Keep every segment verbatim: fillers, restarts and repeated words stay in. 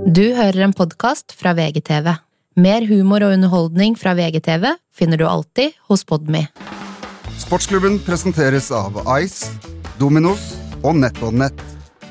Du hører en podcast fra V G T V. Mer humor og underholdning fra V G T V finner du alltid hos Podme. Sportsklubben presenteres av Ice, Dominos og NetOnNet.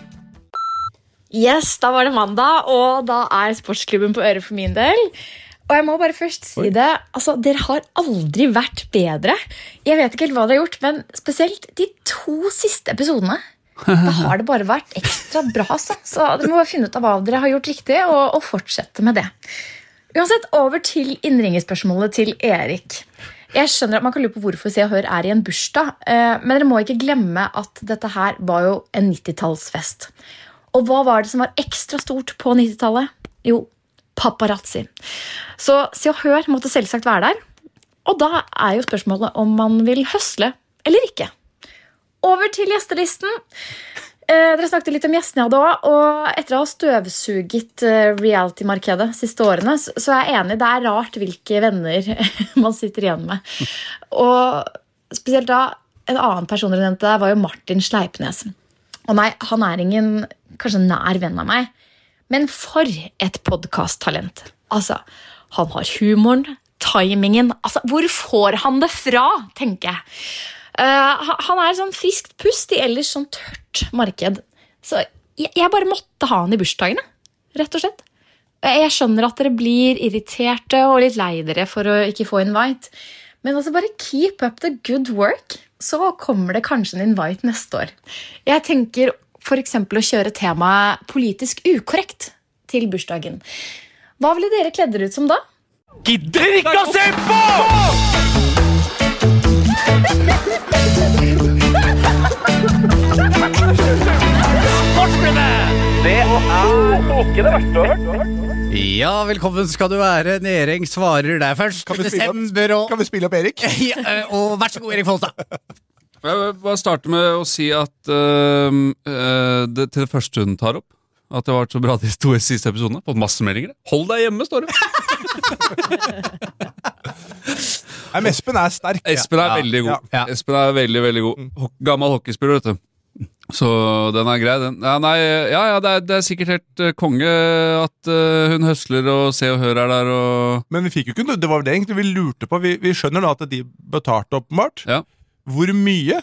Yes, da var det mandag, og da er sportsklubben på øret for min del. Og jeg må bare først si det, altså, dere har aldri vært bedre. Jeg vet ikke helt hva dere har gjort, men spesielt de to siste episodene, da har det bare vært ekstra bra. Så, så dere må bare finne ut av hva dere har gjort riktig, og, og fortsette med det. Uansett, over til innringespørsmålet til Erik. Jeg skjønner at man kan lure på hvorfor Se og Hør er i en bursdag, men dere må ikke glemme at dette her var jo en nittitallsfest. Og hva var det som var ekstra stort på nittitallet? Jo, paparazzi. Så Se og Hør måtte selvsagt være der. Og da er jo spørsmålet om man vil høsle eller ikke. Over til gjestelisten. Eh, dere snakket litt om gjestene da, og etter å ha støvsuget eh, reality-markedet siste årene, så, så er jeg enig, det er rart hvilke venner man sitter igjen med. Og spesielt da, en annen person dere nevnte der var jo Martin Sleipnes. Og nei, han er ingen kanskje nær venn av meg, men for et podcast-talent. Altså, han har humoren, timingen, altså, hvor får han det fra, tenker jeg. Uh, han er sånn friskt pust i ellers sånn tørt marked. Så jeg, jeg bare måtte ha han i bursdagene, rett og slett. Jeg skjønner at dere blir irriterte og litt lei dere for å ikke få invite. Men altså bare keep up the good work, så kommer det kanskje en invite neste år. Jeg tenker for eksempel å kjøre temaet politisk ukorrekt til bursdagen. Hva ville dere kledd dere ut som da? Gidder ikke å se på! Det er ikke det verste Ja, velkommen skal du være. Nering svarer der først. Kan vi spille opp, og... kan vi spille opp Erik? Ja, og vær så god, Erik Folstad. Jeg vil bare starte med å si at uh, uh, det, til det første hun tar opp, at det var så bra de to siste episodene. Fått masse meldinger. Hold deg hjemme, står det. Nei, Espen er sterk. Espen er ja. veldig god. Ja. Espen er veldig, veldig god. Ho- Gammel hockeyspiller, vet du. Så den er grei. Den. Ja, nei, ja, ja, det er, det er sikkert helt uh, konge at uh, hun høsler og Se og Hør er der. Og... Men vi fikk jo ikke noe, det var det egentlig vi lurte på. Vi, vi skjønner da at de betalte åpenbart. Ja. Hvor mye?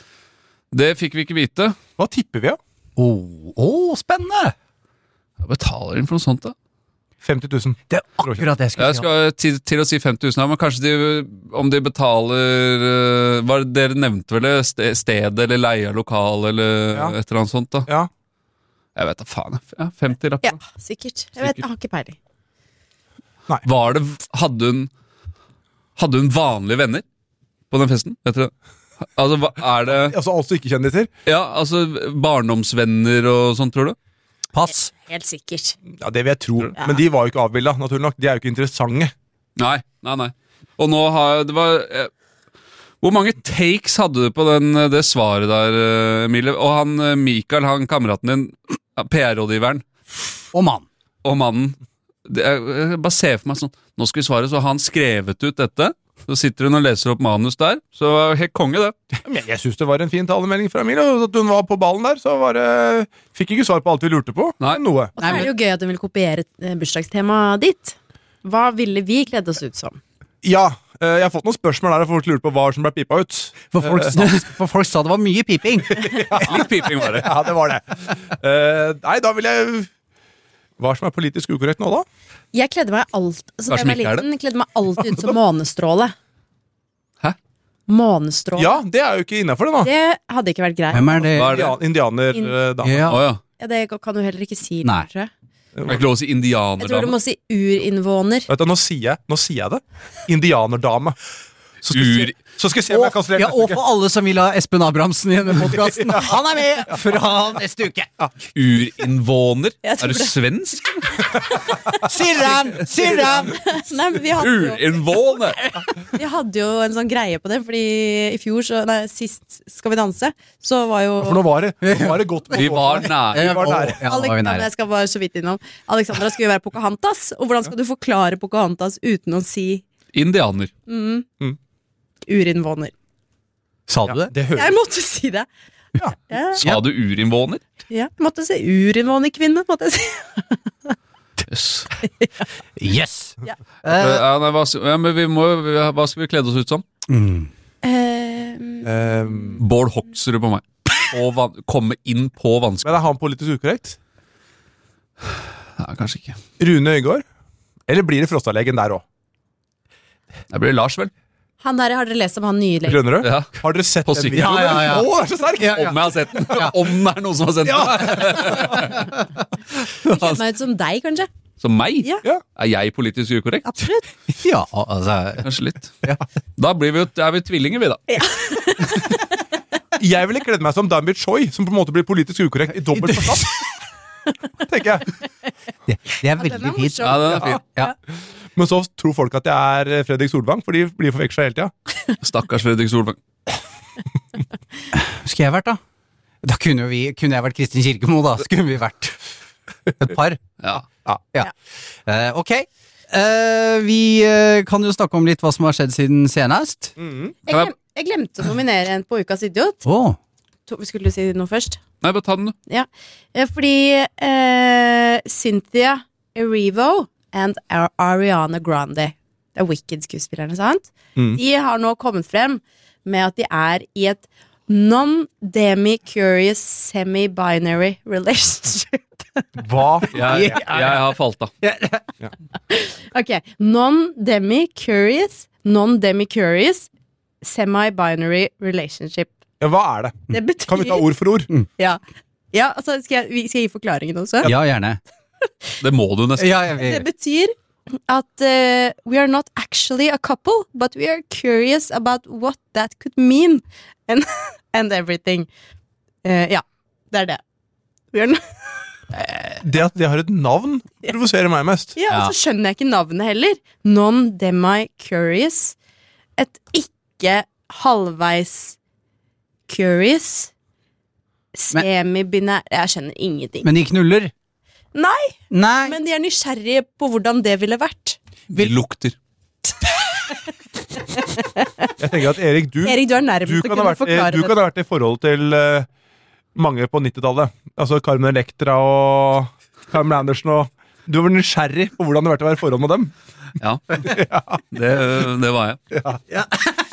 Det fikk vi ikke vite. Hva tipper vi, ja? Åh, oh, oh, spennende! Jeg betaler inn for noe sånt, da. femti tusen. Det er akkurat det jeg skulle Jeg skal til, til å si femti tusen, men kanskje de, om de betaler uh, hva dere nevnte vel det? Ste- Stedet eller leie av lokal eller Ja. et eller annet sånt da. Ja. Jeg vet da faen. Ja, femti lapper. Ja, sikkert. Jeg vet, jeg har ikke peiling. Var det, hadde hun Hadde hun vanlige venner på den festen? Vet du det? Altså, hva, er det Altså altså ikke kjendiser? Ja, altså barndomsvenner og sånt, tror du? Pass. Helt sikkert. Ja, det vil jeg tro. Ja. Men de var jo ikke avbildet, naturlig nok. De er jo ikke interessante. Nei, nei, nei. Og nå har det var eh, hvor mange takes hadde du på den, det svaret der, eh, Emilie? Og han eh, Mikael, han kameraten din, P R-rådgiveren Og mann. og mannen det, jeg, jeg bare ser for meg sånn, nå skal vi svare, så har han skrevet ut dette. Så sitter hun og leser opp manus der. Så helt konge det. Men jeg synes det var en fin talemelding fra Emilie. At hun var på ballen der, så var det... Fikk ikke svar på alt vi lurte på. Nei. Noe. Og så er det jo gøy at hun vil kopiere eh, bursdagstemaet ditt. Hva ville vi kledd oss ut som? Ja, eh, jeg har fått noen spørsmål der, og folk lurte på hva som ble pipa ut. For folk, sa, for folk sa det var mye piping. Litt piping var det. Ja, det var det. Eh, nei, da vil jeg... Hva som er politisk ukorrekt nå, da? Jeg kledde meg alt altså, Hva da som jeg var ikke er liten, kledde meg alltid ut som månestråle. Hæ? Månestråle. Ja, det er jo ikke innenfor det nå. Det hadde ikke vært greit. Hvem er det? Hva er det? Indianer, In- eh, dame. Ja. Å ja. Ja, det kan du heller ikke si. Nei. Tror jeg. Det er ikke lov å si jeg tror du indianerdame. må si urinnvåner. Vet du, nå sier jeg, nå sier jeg det. Indianerdame. Så skal, jeg Ur... se, så skal jeg se om jeg kan Og, ja, og for alle som vil ha Espen Abrahamsen i denne podcasten. Han er med fra neste uke. Urinnvåner? Jeg tror Er du det. svensk? Sirran! Sirran! Nei, men vi hadde, jo, Urinnvåner! vi hadde jo en sånn greie på det, fordi i fjor, så, nei, sist Skal vi danse, så var jo For nå var det, nå var det godt. Vi var nære. Vi var nære. Ja, nå var vi Alexandra, nære. jeg skal bare så vidt innom Alexandra skulle jo være Pocahontas. Og hvordan skal du forklare Pocahontas uten å si Indianer. mm, Mm. urinnvåner? Sa du det? Det hører Jeg måtte si det. Ja. Ja, Sa du urinnvåner? ja, måtte si urinnvånerkvinne, måtte jeg si. Yes. Yes! Ja. Eh, ja, nei, hva, ja, men vi må, hva skal vi klede oss ut som? Mm. Ehm, Um, Bård Hoksrud på meg. Og van komme inn på vanskelig. men er han politisk ukorrekt? Ja, kanskje ikke. Rune Øygård? Eller blir det Frostadlegen der også? Det blir Lars, vel? han der, har dere lest om han nye legen? Grønnerød? Ja. Har dere sett På den sykkel. videoen? Ja, ja, ja. Å, det er så sterk! Ja, ja. Om jeg har sett den. Om det er noen som har sendt den. Kjenner meg ut som deg, kanskje? Som meg? Ja. Ja. Er jeg politisk ukorrekt? Absolutt. Ja, altså Kanskje litt. Da blir vi jo, er vi tvillinger, vi da. Jeg ville kledd meg som Danby Choi, som på en måte blir politisk ukorrekt i dobbelt forstand. Tenker jeg. Det, det er veldig den er fint. morsom. Ja, den er fin. Ja. Men så tror folk at jeg er Fredrik Solvang, for de blir forveksla hele tida. Stakkars Fredrik Solvang. Skulle jeg vært, da? Da kunne, jo vi, kunne jeg vært Kristin Kirkemo, da. Skulle vi vært et par. Ja. Ja. Eh, ok. Eh, vi eh, kan jo snakke om litt hva som har skjedd siden senest. Mm. Jeg, glem, jeg glemte å nominere en på Ukas idiot. Åh. To, skulle du si noe først? Nei, bare ta den, du. Ja, eh, fordi eh, Cynthia Erivo and Ar- Ariana Grande, det er Wicked-skuespillerne, sant? Mm. De har nå kommet frem med at de er i et non-demi-curious semi-binary relationship. Hva? Jeg, jeg har falt av. Ok, non-demi-curious, non-demi-curious semi-binary relationship. Ja, hva er det? Det betyr... Kan vi ta ord for ord? Ja, ja altså, skal jeg, vi- skal jeg gi forklaringen også? Ja, gjerne. Det må du nesten. Ja, jeg, Det betyr at uh, we are not actually a couple, but we are curious about what that could mean and, and everything. Uh, ja, det er det. We are not, Det at det har et navn, provoserer meg mest. ja, Ja. og så skjønner jeg ikke navnet heller. Non-demi-curious. Et ikke halvveis curious. Semi-binær. Jeg skjønner ingenting. men de knuller. Nei, Nei. men de er nysgjerrige på hvordan det ville vært. Vi lukter. Jeg tenker at Erik, du, Erik, du er du, nærmest til å kan, ha kunne vært, forklare du det. kan ha vært i forhold til eh, mange på nittitallet. Altså Carmen Electra og Carmen Andersen og du var nysgjerrig på hvordan det var å være i forhold med dem. Ja, det, det var jeg. Ja,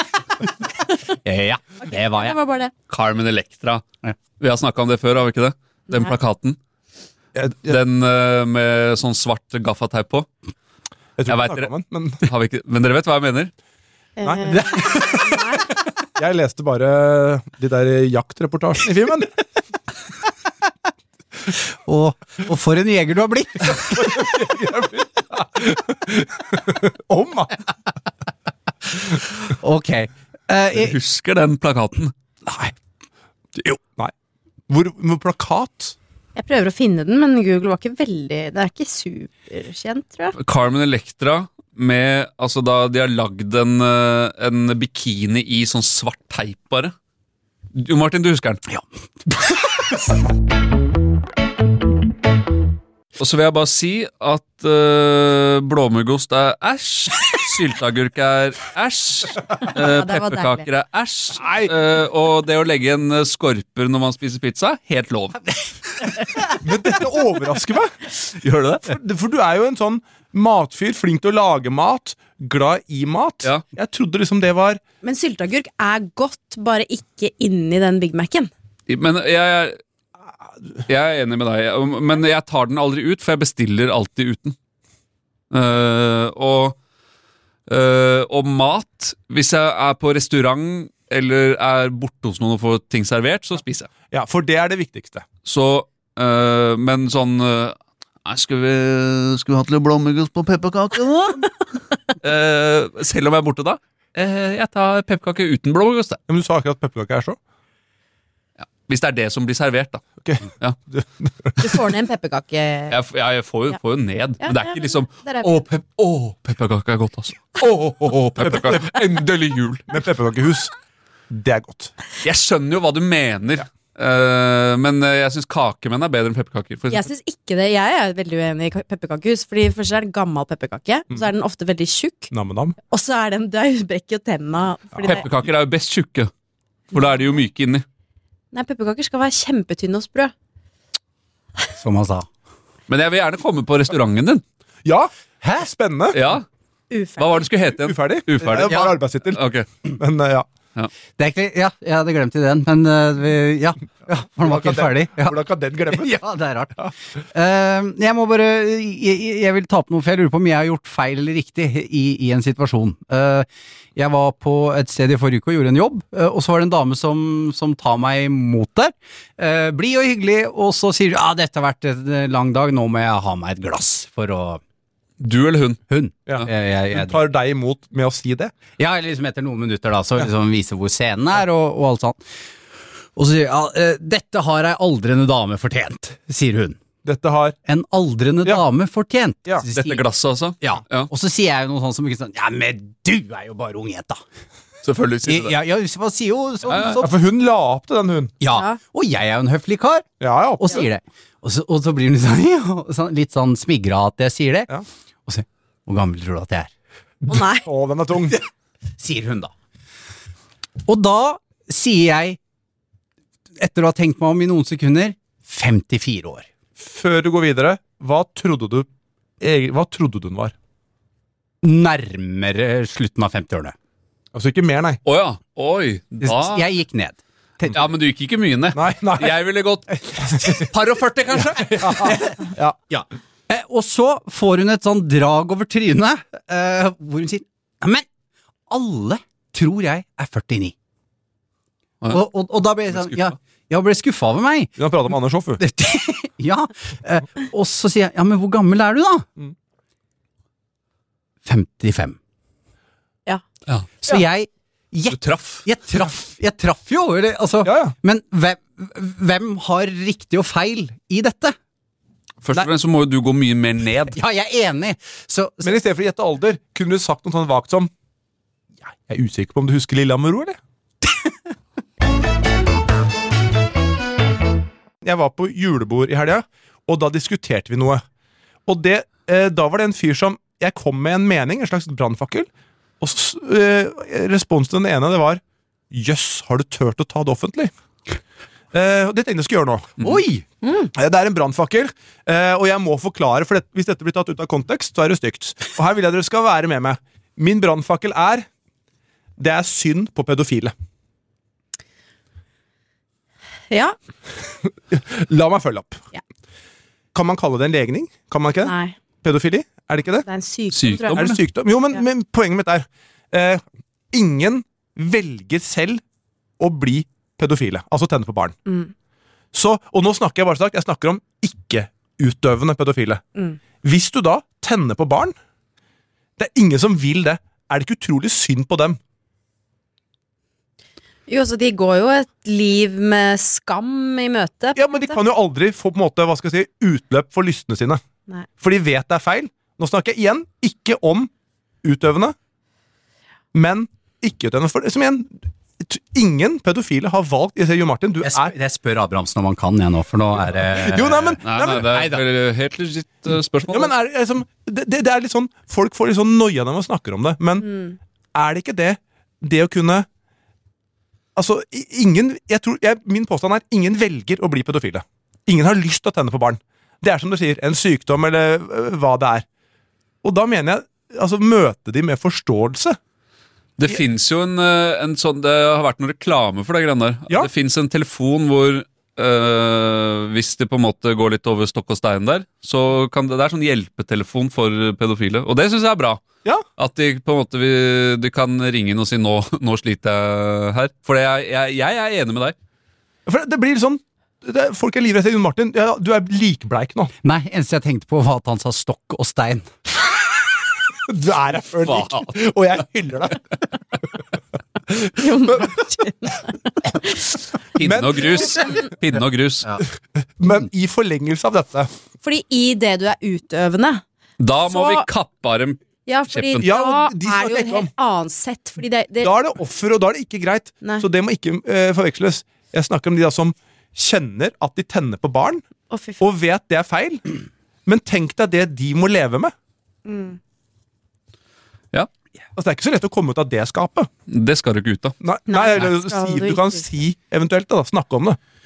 det var Det jeg. var bare det. Carmen Electra. Vi har snakket om det før, har vi ikke det? Den Nei. plakaten. Jeg, jeg, Den eh, med sånn svart gaffateip på. jeg tror jeg ikke vet vi dere- snakket om den, men Har vi ikke? Men dere vet hva jeg mener? Nei. Eh, nei. jeg leste bare de der jaktreportasjene i filmen. Og, og for en jeger du har blitt! Om, da! Ok. Eh, Jeg jeg, husker den plakaten. Nei. Jo. Nei. Hvor, hvor plakat? Jeg prøver å finne den, men Google var ikke veldig Det er ikke superkjent, tror jeg. Carmen Electra med Altså da de har lagd en, eh, en bikini i sånn svart teip, bare. Jo, Martin, du husker den? Ja. Og så vil jeg bare si at uh, blåmuggost er æsj, sylteagurk er æsj, uh, det var pepperkaker er æsj, uh, og det å legge en uh, skorper når man spiser pizza, helt lov. Men dette overrasker meg! Gjør det det? For, for du er jo en sånn matfyr, flink til å lage mat, glad i mat. Ja. Jeg trodde liksom det var Men sylteagurk er godt, bare ikke inni den Big Mac-en. Men jeg er, jeg er enig med deg, men jeg tar den aldri ut, for jeg bestiller alltid uten. Uh, og, uh, og mat, hvis jeg er på restaurant eller er borte hos noen og får ting servert, så spiser jeg. Ja, for det er det viktigste. Så, uh, men sånn uh, nei, skal, vi, skal vi ha til blåmuggost på pepperkake da? uh, selv om jeg er borte da? Uh, jeg tar pepperkake uten blåmuggost. Ja, men du sa akkurat at pepperkake er så. Hvis det er det som blir servert, da. Okay. Ja. Du får ned en pepperkake. Jeg, f- jeg får, jo, Ja. får jo ned, Ja, men det er ja, ikke men liksom der er Å, vi. pep å, pepperkake er godt, altså. Å, å, å, pepperkake. Endelig jul. Men pepperkakehus, det er godt. Jeg skjønner jo hva du mener, eh, men eh, jeg syns kakemenn er bedre enn pepperkaker. For Jeg eksempel. synes ikke det, jeg er veldig uenig i pepperkakehus. Fordi først er det gammel pepperkake, Mm. så er den ofte veldig tjukk. Nam-nam. Og så er den, det brekker jo tenna. Fordi det, Pepperkaker er jo best tjukke, for da er de jo myke inni. nei, pepperkaker skal være kjempetynne og sprø. Som han sa. Men jeg vil gjerne komme på restauranten din. Ja, Hæ? Spennende. Ja. Uferdig. Hva var det skulle hete igjen? Uferdig. Uferdig. Det var arbeidstittel. Ok. Men uh, ja. Det er egentlig, ja, jeg hadde glemt ideen, men uh, vi, ja, ja, han var ikke helt ferdig. Ja. Hvordan kan den glemmes? Ja, det er rart. Uh, jeg må bare, jeg, jeg vil ta på noe, for jeg lurer på om jeg har gjort feil eller riktig i, i en situasjon. Uh, jeg var på et sted i forrige uke og gjorde en jobb, uh, og så var det en dame som, som tar meg mot der. Uh, blid og hyggelig, og så sier hun, ja, dette har vært en lang dag, nå må jeg ha meg et glass for å... Du eller hun? Hun. Ja. Jeg, jeg, jeg, Hun tar deg imot med å si det? Ja, eller liksom etter noen minutter da, så liksom vise hvor scenen er og, og alt sånt. Og så sier jeg, ja, dette har ei aldrende dame fortjent, sier hun. Dette har En aldrende Ja. dame fortjent. Ja. Så sier- Dette glasset altså? Ja. Ja. Og så sier jeg jo noe sånt som ikke sånn, ja, men du er jo bare ungjenta. Selvfølgelig sier du det. Ja, ja, hva sier jo sånn, Ja, ja. Ja, sånn. for hun la opp til den, hun. Ja, og jeg er jo en høflig kar, Ja, ja. og sier det. Og så, og så blir hun litt sånn, ja, sånn, litt sånn smigra at jeg sier det. Ja. Og så, hvor gammel tror du at jeg er? Å nei. Å, den er tung. Sier hun da. Og da sier jeg, etter å ha tenkt meg om i noen sekunder, femtifire år. Før du går videre, hva trodde du, eg- hva trodde du hun var? Nærmere slutten av femti-årene. Altså ikke mer, nei. Åja, oi, da... Jeg gikk ned. Ja, men du gikk ikke mye ned. Nei, nei. Jeg ville gått par og førti, kanskje? Ja. Ja. Eh, og så får hun et sånn drag over trynet, eh, hvor hun sier, men alle tror jeg er førtini. Ja. Og, og, og da ble jeg sånn, ja, jeg ble skuffet over meg. Du kan prate med Anders Hoff, du. Ja, eh, og så sier jeg, ja, men hvor gammel er du da? Mm. femtifem. Ja. Ja. Så jeg, Du jeg, traff. jeg traff, jeg traff jo, eller, altså, Ja, ja. men hvem, hvem har riktig og feil i dette? Først og fremst så må jo du gå mye mer ned. Ja, jeg er enig. Så, så Men i stedet for å gjette alder, kunne du sagt noe sånn vagt som ja, jeg er usikker på om du husker Lillehammer, eller? Jeg var på julebord i helga, og da diskuterte vi noe. Og det, eh, da var det en fyr som jeg kom med en mening, en slags brannfakkel, og så, eh, responsen til den ene det var jøss, har du tørt å ta det offentlig? Eh, og det tenkte jeg skulle gjøre nå. oi! Eh, Det er en brannfakkel, eh, og jeg må forklare, for det, hvis dette blir tatt ut av kontekst, så er det stygt. Og her vil jeg dere skal være med meg. Min brannfakkel er det er synd på pedofile. Ja. La meg følge opp. Ja. Kan man kalle det en legning? Kan man ikke det? Nei. Pedofili? Er det ikke det? Det er en sykdom, Sykdom, tror Er jeg. det sykdom? Jo, men, Ja. men poenget mitt er eh, ingen velger selv å bli pedofile, altså tenne på barn. Mm. Så, og nå snakker jeg bare sagt, jeg snakker om ikke-utøvende pedofile. Mm. Hvis du da tenner på barn, det er ingen som vil det. Er det ikke utrolig synd på dem? Jo, så de går jo et liv med skam i møte. på Ja, en men de måte. kan jo aldri få på en måte, hva skal jeg si, utløp for lystene sine. Nei. For de vet det er feil. Nå snakker jeg igjen ikke om utøvende, men ikke-utøvende. For som igjen, t- ingen pedofile har valgt Jeg ser Jo Martin, du Jeg, er spør, jeg spør Abrahamsen om han kan, jeg nå, for nå er det Jo, nei, men, Nei, nei, nei, men, det er Neida. et veldig- helt legit uh, spørsmål. ja, men er, det liksom, det, det, det er litt sånn folk får litt sånn noia når man snakker om det, men Mm. er det ikke det det å kunne Altså, i- ingen jeg tror, jeg, Min påstand er ingen velger å bli pedofile. Ingen har lyst til å tenne på barn. Det er som du sier, en sykdom eller øh, hva det er. Og da mener jeg altså møte de med forståelse. Det finnes jo en, eh, en sånn Det har vært noen reklame for det greiene der. Ja. Det finnes en telefon hvor eh, hvis det på en måte går litt over stokk og stein der, så kan det, det er sånn hjelpetelefon for pedofile. Og det syns jeg er bra. Ja. At de på en måte vi, de kan ringe inn og si nå, nå sliter jeg her. For jeg, jeg, jeg er enig med deg. For det blir sånn det, folk er livredde. Jon Martin, ja, du er likbleik nå. Nei, eneste jeg tenkte på var at han sa stokk og stein. Du er her før lik, og jeg hyller deg. Jo, Martin. Pinne Men- og grus. Pinne og grus. Men i forlengelse av dette Fordi i det du er utøvende Da må Så- vi kappe av dem. Ja, fordi Kjeppen. Ja, da og de er snakker det jo ikke et om. helt annet sett. Fordi det, det Da er det offer, og da er det ikke greit. Nei. Så det må ikke eh, forveksles. Jeg snakker om de da som kjenner at de tenner på barn, Å, fy faen. og vet det er feil. Men tenk deg det de må leve med. Mm. Ja, Altså, det er ikke så lett å komme ut av det skapet. det skal du ikke ut av. Nei, Nei, nei, eller, det skal si, du du kan ikke. si eventuelt da, snakke om det.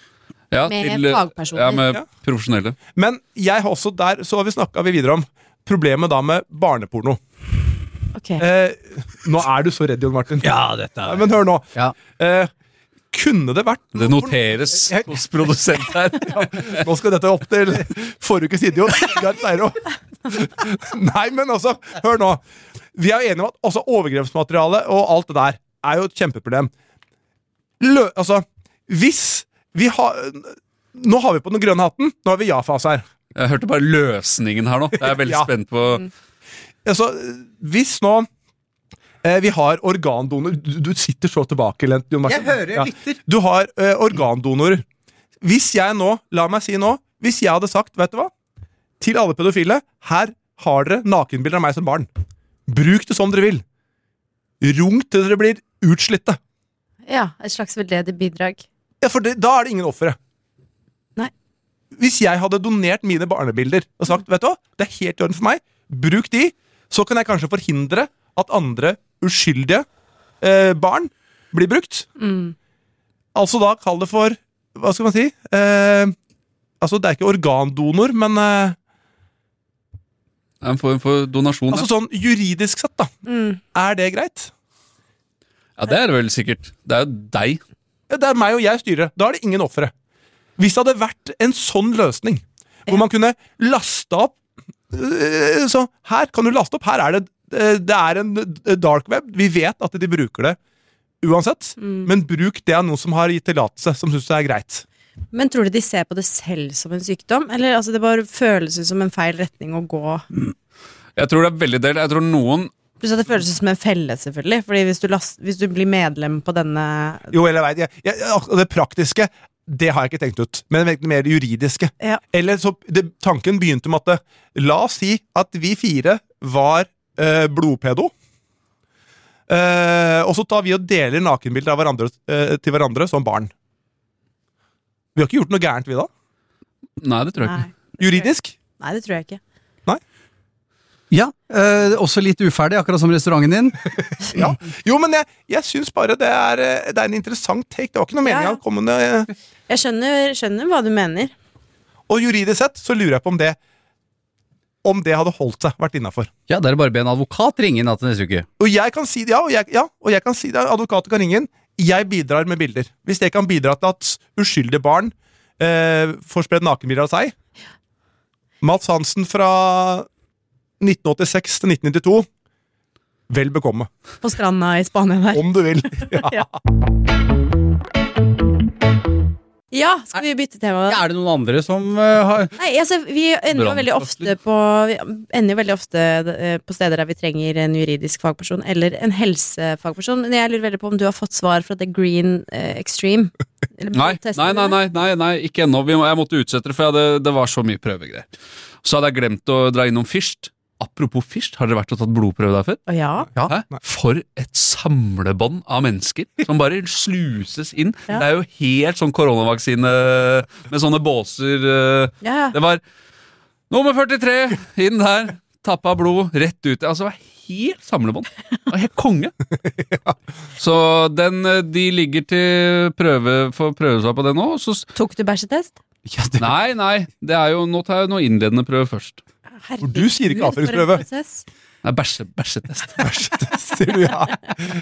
Ja, Med til- fagpersoner. Ja, med Ja. profesjonelle. Men jeg har også der, så har vi snakket vi videre om problemet da med barneporno. Ok. Eh, nå er du så redd, Jon Martin. Ja, dette Nei, men hør nå. Ja. Eh, kunne det vært Det noteres hos produsent her. Nå skal dette opp til forrige ukes idiot. Gerd Steiro. Nei, men altså, hør nå. Vi er jo enige om at også overgrepsmateriale og alt det der er jo et kjempeproblem. Lø, altså, hvis vi har Nå har vi på den grønne hatten. Nå har vi ja-fase her. Jeg hørte bare løsningen her nå. Jeg er veldig Ja. spent på Altså, hvis nå eh, vi har organdonor du, du sitter så tilbakelent, Jon Martin. Jeg hører, jeg Ja. lytter. Du har eh, organdonorer. Hvis jeg nå, la meg si nå Hvis jeg hadde sagt, vet du hva, til alle pedofile, her har dere nakenbilder av meg som barn. Bruk det som dere vil. Rung til dere blir utslitte. Ja, et slags veldedig bidrag. Ja, for det, da er det ingen offere. Nei. Hvis jeg hadde donert mine barnebilder og sagt, vet du hva, det er helt i orden for meg, bruk de, så kan jeg kanskje forhindre at andre uskyldige eh, barn blir brukt. Mm. Altså da kall det for, hva skal man si, eh, altså det er ikke organdonor, men eh, en form for donasjon. altså sånn juridisk sett da, Mm. er det greit? Ja, det er det vel sikkert. Det er jo deg. Ja, det er meg og jeg styrer. Da er det ingen offere. Hvis det hadde vært en sånn løsning, hvor man kunne laste opp, øh, så her kan du laste opp, her er det, øh, det er en øh, dark web, vi vet at de bruker det uansett, Mm. men bruk det av noen som har gitt tillatelse, som synes det er greit. Men tror du de ser på det selv som en sykdom? Eller altså, det bare føles ut som en feil retning å gå? Jeg tror det er veldig del. Jeg tror noen Pluss at det føles ut som en felle, selvfølgelig. Fordi hvis du, last, hvis du blir medlem på denne Jo, eller jeg vet, jeg, jeg, ak- det praktiske, det har jeg ikke tenkt ut, men det mer juridiske. Ja. Eller så, det, tanken begynte med at det, la oss si at vi fire var eh, blodpedo, eh, og så tar vi og deler nakenbilder av hverandre, eh, til hverandre som barn. Vi har ikke gjort noe gærent, vi da? Nei, det tror jeg ikke. Nei. Juridisk? Nei, det tror jeg ikke. Ja, eh, også litt uferdig, akkurat som restauranten din. Ja. Jo, men jeg, jeg syns bare det er, eh, det er en interessant take. Det var ikke noe meningen Ja, ja. å komme med eh, Jeg skjønner, skjønner hva du mener. Og juridisk sett så lurer jeg på om det Om det hadde holdt seg, vært innenfor. Ja, det er bare å be en advokat ringe inn til neste uke. Og jeg kan si det, ja, og jeg, ja, og jeg kan si det, advokater kan ringe inn. Jeg bidrar med bilder. Hvis det kan bidra til at uskyldige barn eh, får spredd nakenbilder av seg. Mats Hansen fra nitten åttiseks til nitten nittito. Vel bekomme. På stranda i Spania der. Om du vil. Ja. Ja. Ja, skal vi bytte tema? da? Er det noen andre som eh, har Nei, altså, vi ender jo veldig ofte på Vi ender jo veldig ofte eh, på steder der vi trenger en juridisk fagperson eller en helsefagperson. Men jeg lurer veldig på om du har fått svar fra The Green eh, Extreme? Eller Nei, testene nei, nei, der? nei, nei, nei ikke ennå. Vi må- Jeg måtte utsette det, for jeg hadde, det var så mye prøvegreier. Så hadde jeg glemt å dra innom Fisht. Apropos Fisht, har dere vært og tatt blodprøve der før? Å ja. Hæ? For et samlebånd av mennesker som bare sluses inn. Ja. Det er jo helt sånn koronavaksine med sånne båser. eh, ja, ja. Det var nummer førtitre, inn der, tappa blod, rett ut. Altså, det var helt samlebånd. Det var helt konge. Så den, eh, de ligger til prøve for prøvesvar på det nå. Så, s- Tok du bæsjetest? ja, det, nei, nei, det er jo, nå tar jeg noe innledende prøve først. Herregud, du sier ikke avføringsprøve. for en prosess. Nei, bæsje, bæsjetest. Sier du ja?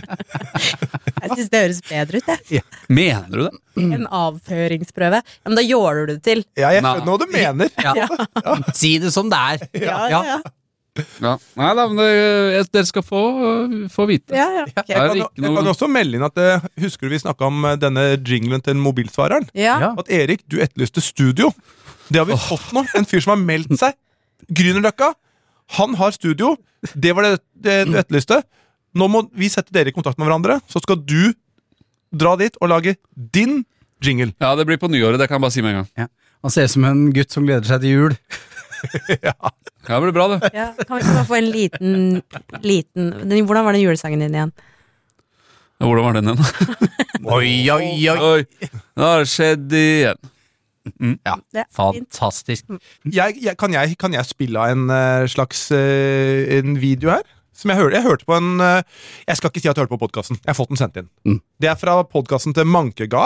Jeg synes det høres bedre ut, jeg. Mener du det? En avføringsprøve. Ja, men da gjør du det til. Ja, jeg Nei. skjønner hva du mener. ja. Si det som det er. Ja, ja, ja. Ja. Nei da, men det, jeg- dere skal få, øh, få vite. ja, ja. Ok. Det Jeg er kan, ikke jeg kan noe... også melde inn at eh, Husker du vi snakket om eh, denne jinglen til mobilsvareren? Ja. Ja. At Erik, du etterlyste studio. Det har vi fått nå. En fyr som har meldt seg. Grünerløkka. Han har studio. Det var det, det du etterlyste. Nå må vi sette dere i kontakt med hverandre, så skal du dra dit og lage din jingle. Ja, det blir på nyåret, det kan jeg bare si med en gang. Han ser ut som en gutt som gleder seg til jul. Ja, det blir bra, det. Ja, kan vi ikke bare få en liten, liten den, Hvordan var den julesangen din igjen? Ja, hvordan var den igjen? Oi, oi, oi. Oi, det har skjedd igjen. Ja, Det er fint. fantastisk. Jeg, jeg, kan, jeg, kan jeg spille av en eh, slags eh, en video her? Som jeg hørte, jeg hørte på en eh, Jeg skal ikke si at jeg hørte på podcasten. Jeg har fått den sendt inn. Mm. Det er fra podcasten til Mankegard.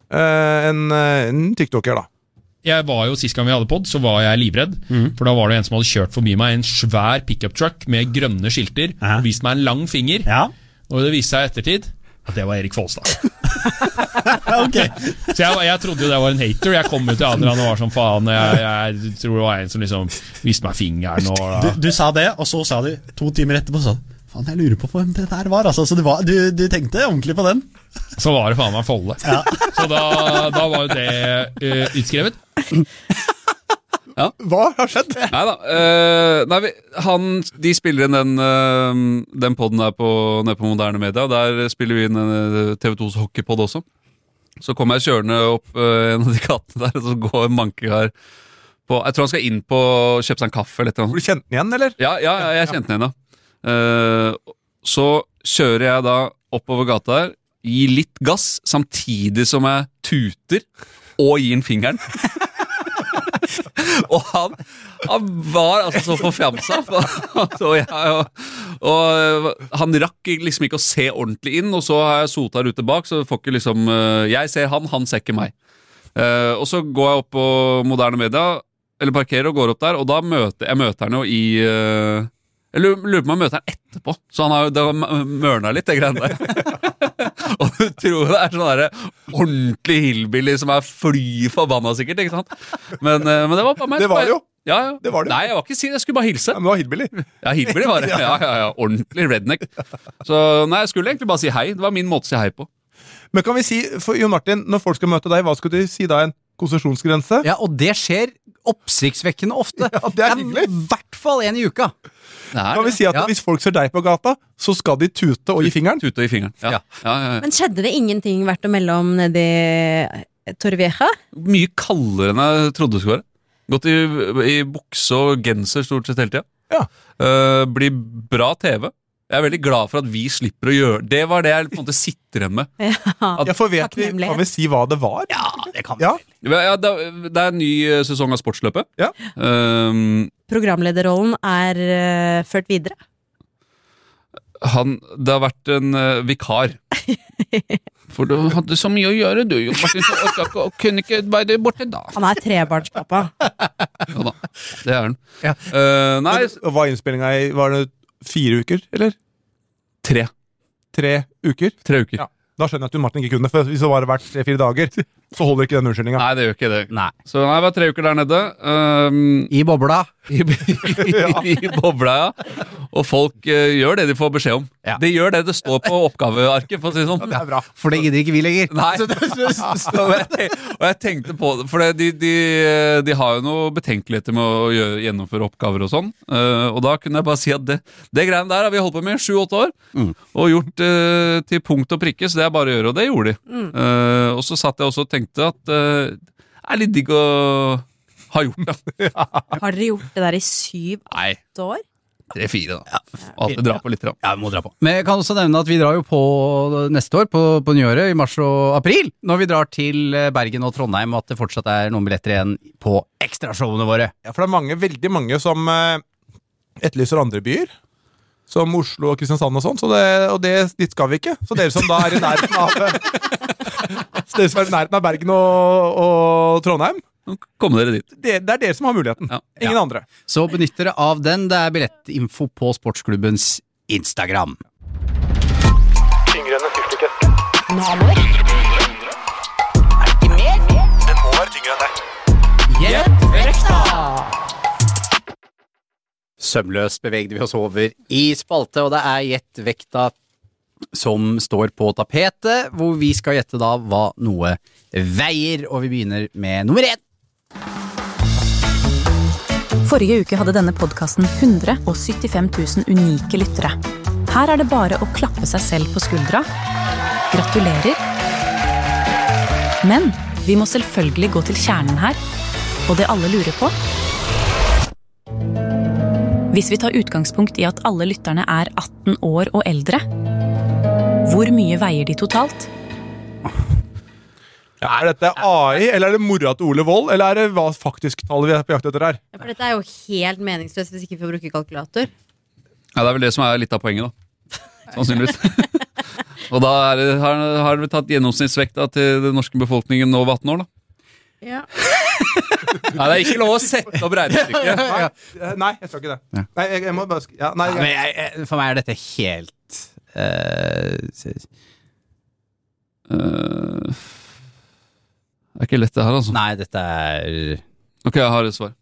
eh, en, en TikToker da. Jeg var jo, sist gang vi hadde podd, så var jeg livredd, mm. for da var det en som hadde kjørt forbi meg en svær pick-up truck med grønne skilter, ja. Og viste meg en lang finger, ja. Og det viste seg i ettertid at det var Erik Folstad. Okay. Så jeg, jeg trodde jo det var en hater. Jeg kom ut til Adrian og var sånn faen, jeg, jeg tror det var en som liksom viste meg fingeren og, du, du sa det, og så sa du to timer etterpå så faen, jeg lurer på hvem dette her var, altså. Så du, var, du, du tenkte ordentlig på den. Så var det faen meg Folle. Ja. Så da, da var jo det uh, utskrevet. Ja. Hva har skjedd? Neida, uh, nei, vi, han, de spiller inn den, uh, den podden der på, nede på Moderne Media. Der spiller vi inn uh, T V tos hockeypodd også. Så kommer jeg kjørende opp uh, en av de gatene der, og så går Manke her på, jeg tror han skal inn på å kjøpe seg en kaffe eller et eller annet. Du kjente den igjen, eller? Ja, ja, ja jeg kjente den igjen da. Uh, så kjører jeg da oppover gata der, gir litt gass samtidig som jeg tuter og gir en fingeren. Og han, han var altså så forfjamsa. Og, jeg, og, og han rakk liksom ikke å se ordentlig inn, og så har jeg sota ute bak, så får ikke liksom jeg ser han, han ser ikke meg. Uh, og så går jeg opp på Moderne Media, eller parkerer og går opp der, og da møter jeg møter han jo i uh, jeg lurer på om jeg møter han etterpå, så han har jo mørnet litt det greiene der. Og du tror det er sånn der ordentlig hillbilly som er fly forbanna sikkert, ikke sant? Men, men det var bare meg. Det var det jo. Ja, ja. Det var det. Nei, jeg var ikke si det, jeg skulle bare hilse. Ja, men det var hillbilly. Ja, hillbilly var det. Ja, ja, ja, ordentlig redneck. Så nei, jeg skulle egentlig bare si hei. Det var min måte å si hei på. Men kan vi si, for Jon Martin, når folk skal møte deg, hva skulle du si da en konsesjonsgrense? Ja, og det skjer oppsiktsvekkende ofte. Ja, det er hyggelig. I hvert fall en i uka. Kan vi si at ja. Hvis folk ser deg på gata, så skal de tute og gi fingeren? Tute og gi fingeren, ja. Ja. Ja, ja, ja. Men skjedde det ingenting verdt å melde om nede i Torrevieja? Mye kaldere enn jeg trodde det skulle være. Gått i, i bukse og genser stort sett hele tiden. Ja. Uh, blir bra T V. Jeg er veldig glad for at vi slipper å gjøre det. var det jeg på en måte sitter igjen med. Ja, at, jeg får vet vi, kan vi si hva det var? Ja, det kan vi. Ja. Ja, det, det er en ny sesong av Sportsløpet. Ja. Um, Programlederrollen er uh, ført videre. Han, det har vært en uh, vikar. For du hadde så mye å gjøre, du. Jo, Martin, så, og kunne ikke være borte da. Han er trebarnspappa. Ja da, det er han. Ja. Uh, nei, Men, var innspillinga i, var det fire uker, eller? Tre. Tre uker? Tre uker. Ja. Da skjønner jeg at du Martin ikke kunne, for hvis det var vært tre-fire dager, så holder ikke den unnskyldninga. Nei, det gjør ikke det. Nei. Så nei, det var tre uker der nede. Um, I bobla. I, i, i, i bobla, ja. Og folk uh, gjør det de får beskjed om. Ja. De gjør det det står på oppgavearket, for å si det sånn. Ja, det er bra. For det gidder ikke vi lenger. Nei. og, jeg, og jeg tenkte på det, for de, de, de har jo noe betenkeligheter med å gjøre, gjennomføre oppgaver og sånn. Uh, og da kunne jeg bare si at det, det greiene der har vi holdt på med i sju-åtte år, mm. og gjort uh, til punkt og prikke, så det er bare å gjøre, og det gjorde de. Mm. Uh, og så satt jeg også og tenkte at uh, det er litt digg å ha gjort det. Har dere gjort det der i syv-åtte år? Tre-fire da. Ja. Alltid dra på litt. Da. Ja, vi må dra på. Men jeg kan også nevne at vi drar jo på neste år, på, på nyåret, i mars og april, når vi drar til Bergen og Trondheim, og at det fortsatt er noen billetter igjen på ekstrashowene våre. Ja, for det er mange, veldig mange som uh, etterlyser andre byer, som Oslo og Kristiansand og sånn, så det, og det, dit skal vi ikke. Så dere som da er i nærheten av så dere som er i nærheten av Bergen og, og Trondheim, kom dere dit. Det, det er dere som har muligheten. Ja. Ingen ja. andre. Så benytt dere av den. Det er billettinfo på Sportsklubbens Instagram. Tyngre enn en fyrstikke. Namer. Er det ikke mer? Den må være tyngre enn det. Gjett vekta! Sømløst bevegde vi oss over i spalte, og det er gjett vekta som står på tapetet, hvor vi skal gjette da hva noe veier, og vi begynner med nummer én. Forrige uke hadde denne podcasten hundre og syttifem tusen unike lyttere. Her er det bare å klappe seg selv på skuldra. Gratulerer. Men vi må selvfølgelig gå til kjernen her, og det alle lurer på. Hvis vi tar utgangspunkt i at alle lytterne er atten år og eldre, hvor mye veier de totalt? Ja, er dette A I, eller er det mora til Ole Wold, eller er det hva faktisk tallet vi er på jakt etter her? Ja, for dette er jo helt meningsløst hvis ikke vi får bruke kalkulator. Ja, det er vel det som er litt av poenget da. Sannsynligvis. Og da er det, har, har vi tatt gjennomsnittsvekta til den norske befolkningen over atten år, da? Ja. Nei, det er ikke lov å sette opp regnestykket. Nei, nei, jeg skal ikke det. Ja. Nei, jeg, jeg må bare ja, nei, ja, men jeg, jeg, For meg er dette helt uh, uh, Det er ikke lett det her, altså. Nei, dette er Ok, jeg har et svar.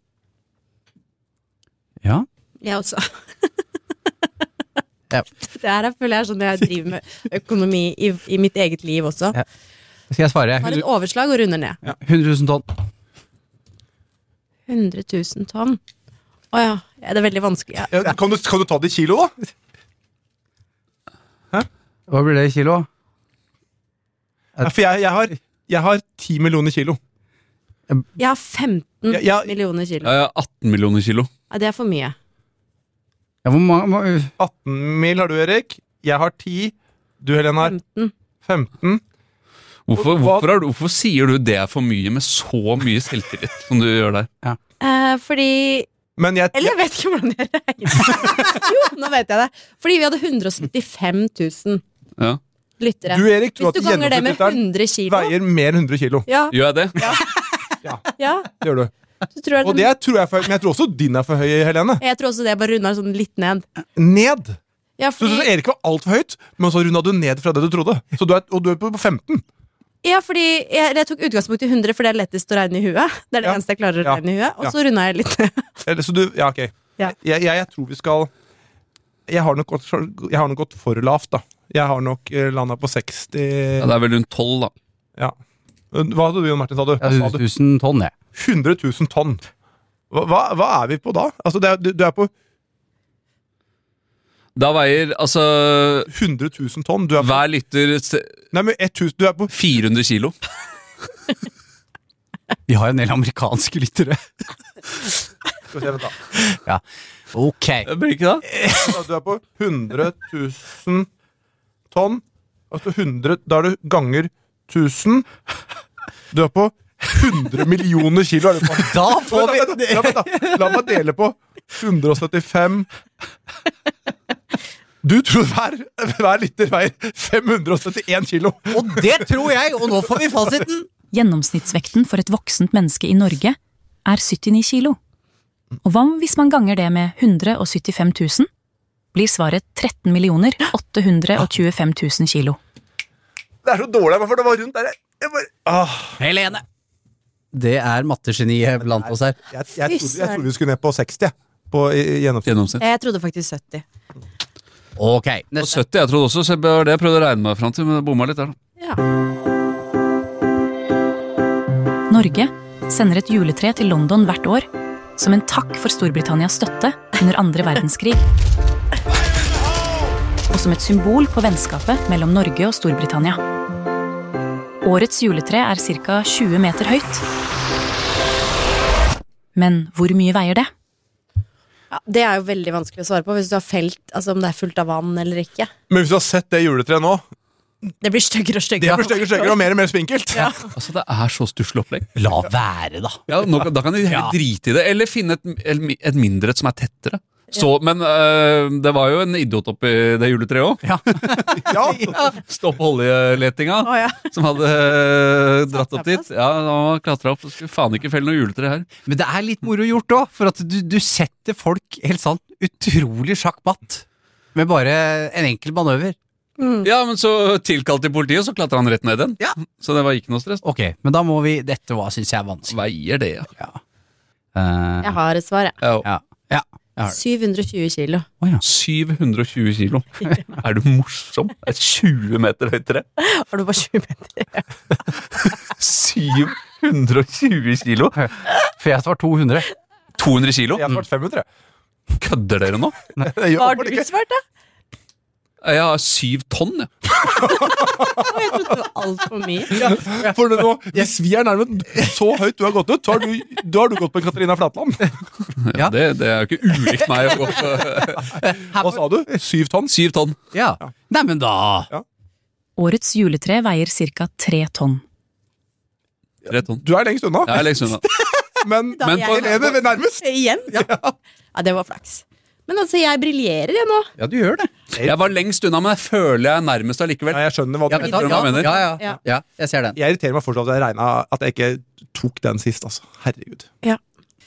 Ja? Jeg også. Ja. Det her jeg føler jeg er sånn jeg driver med økonomi i, i mitt eget liv også. Ja. Skal jeg svare? Har et overslag og runder ned. Ja. hundre tusen tonn. hundre tusen tonn. Åja, ja, det er veldig vanskelig. Ja. Ja, kan, du, kan du ta det i kilo, da? Hæ? Hva blir det i kilo? Ja, for jeg, jeg har Jeg har ti millioner kilo. Jeg har femten Ja, ja. millioner kilo. Jeg har atten millioner kilo. Ja, det er for mye. Ja, hvor mange atten mil har du, Erik. Jeg har ti. Du, Helene, har femten. femten. Hvorfor, hvorfor, har du, hvorfor sier du det er for mye med så mye selvtillit som du gjør der? Ja. Eh, fordi Men jeg, Eller jeg vet ikke hvordan jeg regner. Jo, nå vet jeg det. Fordi vi hadde hundre og syttifem tusen Ja. lyttere. Du, Erik, tror Hvis at du ganger det med gjennomsnittslytteren hundre kilo veier mer enn hundre kilo. Ja, Gjør jeg det? Ja, ja. det gjør du. Så tror jeg, Og det tror jeg for, Men jeg tror også din er for høy, Helene. jeg tror også det bare runder sånn litt ned. Ned! Ja, Så, så fordi, Erik var alt for høyt, men så runda du ned fra det du trodde. Så du er, og du er på, på femten. ja, fordi jeg, jeg tok utgangspunkt i hundre, for det er lettest å regne i huet. Det er det Ja. eneste jeg klarer å Ja. regne i huet. Og Ja. så runda jeg litt ned. Eller, så du, ja, ok. Ja. Jeg, jeg, jeg tror vi skal Jeg har nok gått, jeg har nok gått for lavt, da. Jeg har nok uh, landa på seksti. Ja, det er vel rundt tolv, da. Ja. Hva hadde du, Jon Martin? Sa du? Ja, Hva sa hundre du? tusen tonn, jeg. hundre tusen tonn. Hva, hva, hva er vi på da? Altså, det er, du, du er på Da veier altså hundre tusen tonn. Du er på, hver lytter se- nei, men tusen, du er på fire hundre kilo. Vi har en del amerikanske lyttere. Skal vi se, vent da. Ja, ok. Det blir ikke det? Du er på hundre tusen tonn. Altså hundre, da er du ganger tusen. Du er på hundre millioner kilo. Er du på. Da får vi Vent da, vent da, vent da. La meg dele på hundre og syttifem. Du tror hver, hver liter veier fem hundre og syttien kilo. Og det tror jeg, og nå får vi fasiten. Gjennomsnittsvekten for et voksent menneske i Norge er syttini kilo. Og hva hvis man ganger det med hundre og syttifem tusen? Blir svaret tretten millioner åtte hundre og tjuefem tusen kilo. Det er så dårlig, for det var rundt der. Jeg bare, ah. Helene. Det er mattegeniet blant oss her. Jeg, jeg, jeg, trodde, jeg trodde vi skulle ned på seksti. På i, i gjennomsnitt. Gjennomsnitt. Jeg trodde faktisk sytti. Ok. Og sytti, jeg trodde også, så det var det jeg prøvde å regne meg fram til, men det bomma litt der, da. Ja. Norge sender et juletre til London hvert år som en takk for Storbritannias støtte under andre verdenskrig. Og som et symbol på vennskapet mellom Norge og Storbritannia. Årets juletre er ca. tjue meter høyt. Men hvor mye veier det? Ja, det er jo veldig vanskelig å svare på hvis du har felt, altså om det er fullt av vann eller ikke. Men hvis du har sett det juletreet nå, Det blir styggere og det styggere. blir styggere og styggere og mer og mer spinkelt. Ja. Altså, det er så stusslig opplegg. La være, da. Ja, nå, da kan de heller Ja. drite i det, eller finne et, et mindre et som er tettere. Så, men øh, det var jo en idiot oppi det juletreet òg. Ja. Ja. Stopp oljeletinga, Å, ja. som hadde øh, dratt opp dit. Ja, han klatra opp, så skulle faen ikke felle noe juletre her. Men det er litt moro gjort òg, for at du, du setter folk helt sånn utrolig sjakkmatt med bare en enkel manøver. Ja, men så tilkalte de politiet, og så klatra han rett ned den. Ja. Så det var ikke noe stress. Ok, men da må vi Dette var, syns jeg er vanskelig. Veier det, ja. Ja. Eh, Jeg har et svar, jeg. ja. ja. ja. jeg har det. syv hundre og tjue kilo. Å, ja. syv hundre og tjue kilo. Er du morsom? Det er tjue meter høyt tre. Har du bare tjue meter? syv hundre og tjue kilo. For jeg svarte to hundre. to hundre kilo? Jeg har svart fem hundre. Kødder dere nå? Det gjør Hva har åpenbart du ikke. svart, da? Jeg har syv tonn, jeg. Jeg trodde det var alt for mye. Ja, for det nå, hvis vi er nærmere så høyt du har gått ut, så har du, da har du gått på Katarina Flatland. Ja. Det, det er jo ikke ulikt meg å gå på Hva sa du? Syv tonn? syv tonn. Ja. Nei, men da Årets juletre veier ca. tre tonn. Tre tonn. Du er lengst unna. Jeg er lengst unna. Men, Da men er jeg- Helene er nærmest. Igjen? Ja. Ja, det var flaks. Men altså, jeg briljerer jeg nå. Ja, du gjør det. Jeg var lengst unna, men jeg føler jeg er nærmest allikevel. Ja, jeg skjønner hva du Ja, vet du hva? mener. ja, ja, Ja. ja, ja, jeg ser den. Jeg irriterer meg fortsatt at jeg regnet at jeg ikke tok den sist, altså. Herregud. Ja.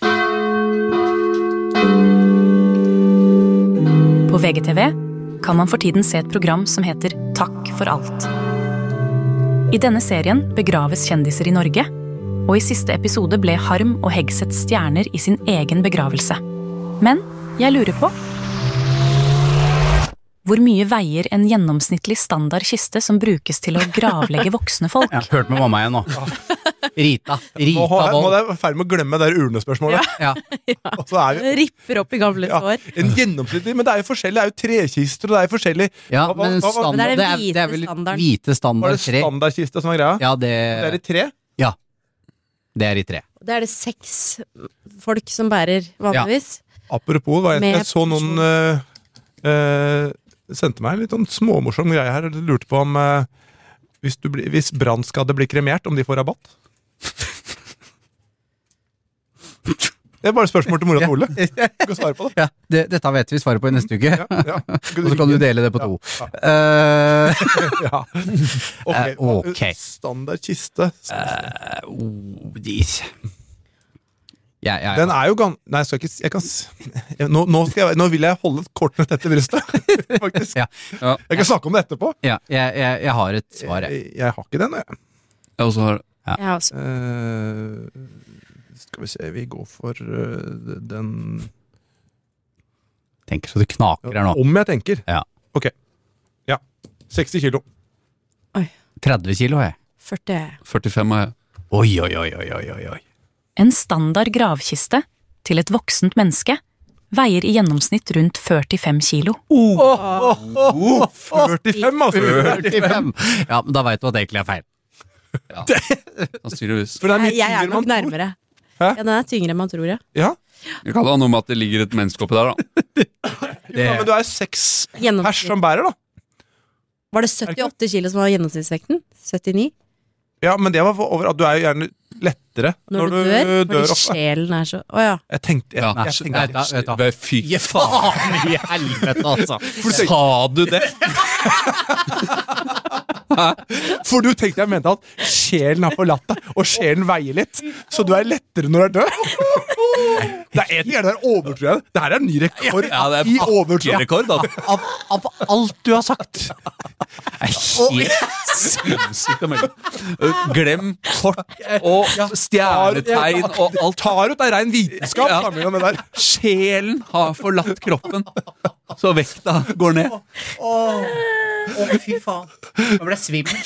På V G T V kan man for tiden se et program som heter Takk for alt. I denne serien begraves kjendiser i Norge, og i siste episode ble Harm og Hegseth stjerner i sin egen begravelse. Men jeg lurer på hvor mye veier en gjennomsnittlig standard kiste som brukes til å gravlegge voksne folk? Ja, hørt med mamma igjen nå. Rita. Rita Nå har jeg, nå Vold. er jeg ferdig med å glemme det der urnespørsmålet. Ja. Og så er vi, Ripper opp i gamle ja, sår. en gjennomsnittlig, men det er jo forskjellig. Det er jo trekister, og det er jo forskjellig. Ja, Hva- hva- men hva- standard, Men det er den det er, det er hvite vel standarden. hvite Var standard det tre. standardkiste som var greia? Ja, det, Det er i tre? ja, det er i tre. Det er det seks folk som bærer vanligvis. Apropos, var jeg, Med jeg så noen øh, øh, sendte meg en litt sånn småmorsom greie her. Jeg lurte på om øh, hvis, du blir- hvis brannskadde blir kremert, om de får rabatt? Det er bare et spørsmål til mora til Ole. Du kan svare på det. Ja, det, dette vet vi svaret på i neste uke. Ja, ja. Og så kan du dele det på to. Ja, Eh, ja. Ok, Eh, ok. Standard kiste. eh, oh, dis. Ja, ja, Den ja. er jo gan... Nei, skal jeg ikke jeg kan, s- nå, nå, skal jeg, nå vil jeg holde kortene tett til brystet. Faktisk. Ja. Ja. Jeg kan snakke om det etterpå. ja jeg, jeg, jeg har et svar, jeg. Jeg, jeg har ikke den, jeg. Jeg også har Jeg også. Eh, skal vi se, vi går for eh, den Tenker så det knaker her nå. Om jeg tenker. Ja. Ok. Ja. seksti kilo. tretti kilo, jeg. førti. førtifem har jeg. Oi, oi, oi, oi, oi, oi, oi. En standard gravkiste til et voksent menneske veier i gjennomsnitt rundt førtifem kilo. Oh, førtifem, altså! førtifem! Ja, men da vet du at det egentlig er feil. Ja. Sannsynligvis. For det er mye Jeg, jeg er tyngre nok man tror. nærmere. Hæ? Ja, den er tyngre enn man tror, ja. Ja. Det kan ha noe med at det ligger et menneske oppi der, da. Det, ja, men du er seks pers Gjennomsnitt. som bærer, da. Var det syttiåtte kilo som var gjennomsnittsvekten? syttini? Ja, men det var for over at du er jo gjerne lettere Når, du dør? Fordi oppe. sjelen er så Å ja. Jeg tenkte, jeg, Ja. jeg Nei, tenkte da, vet du. Ved Fy Gi faen i helvete, altså. Sa du det? For du tenkte jeg mente at sjelen har forlatt deg, og sjelen veier litt, så du er lettere når du er død. Det er egentlig gjerne overtrår jeg det. Det her er en ny rekord Ja, det i er overtrår. rekord, da. Av, av alt du har sagt. er helt sinnssykt å melde. Uh, Glem kort og stjernetegn og alt. Tarot er rein vitenskap. Ja. sammenlignet med det der. Sjelen har forlatt kroppen, så vekta går ned. Å, fy faen. Nå ble jeg svimmel.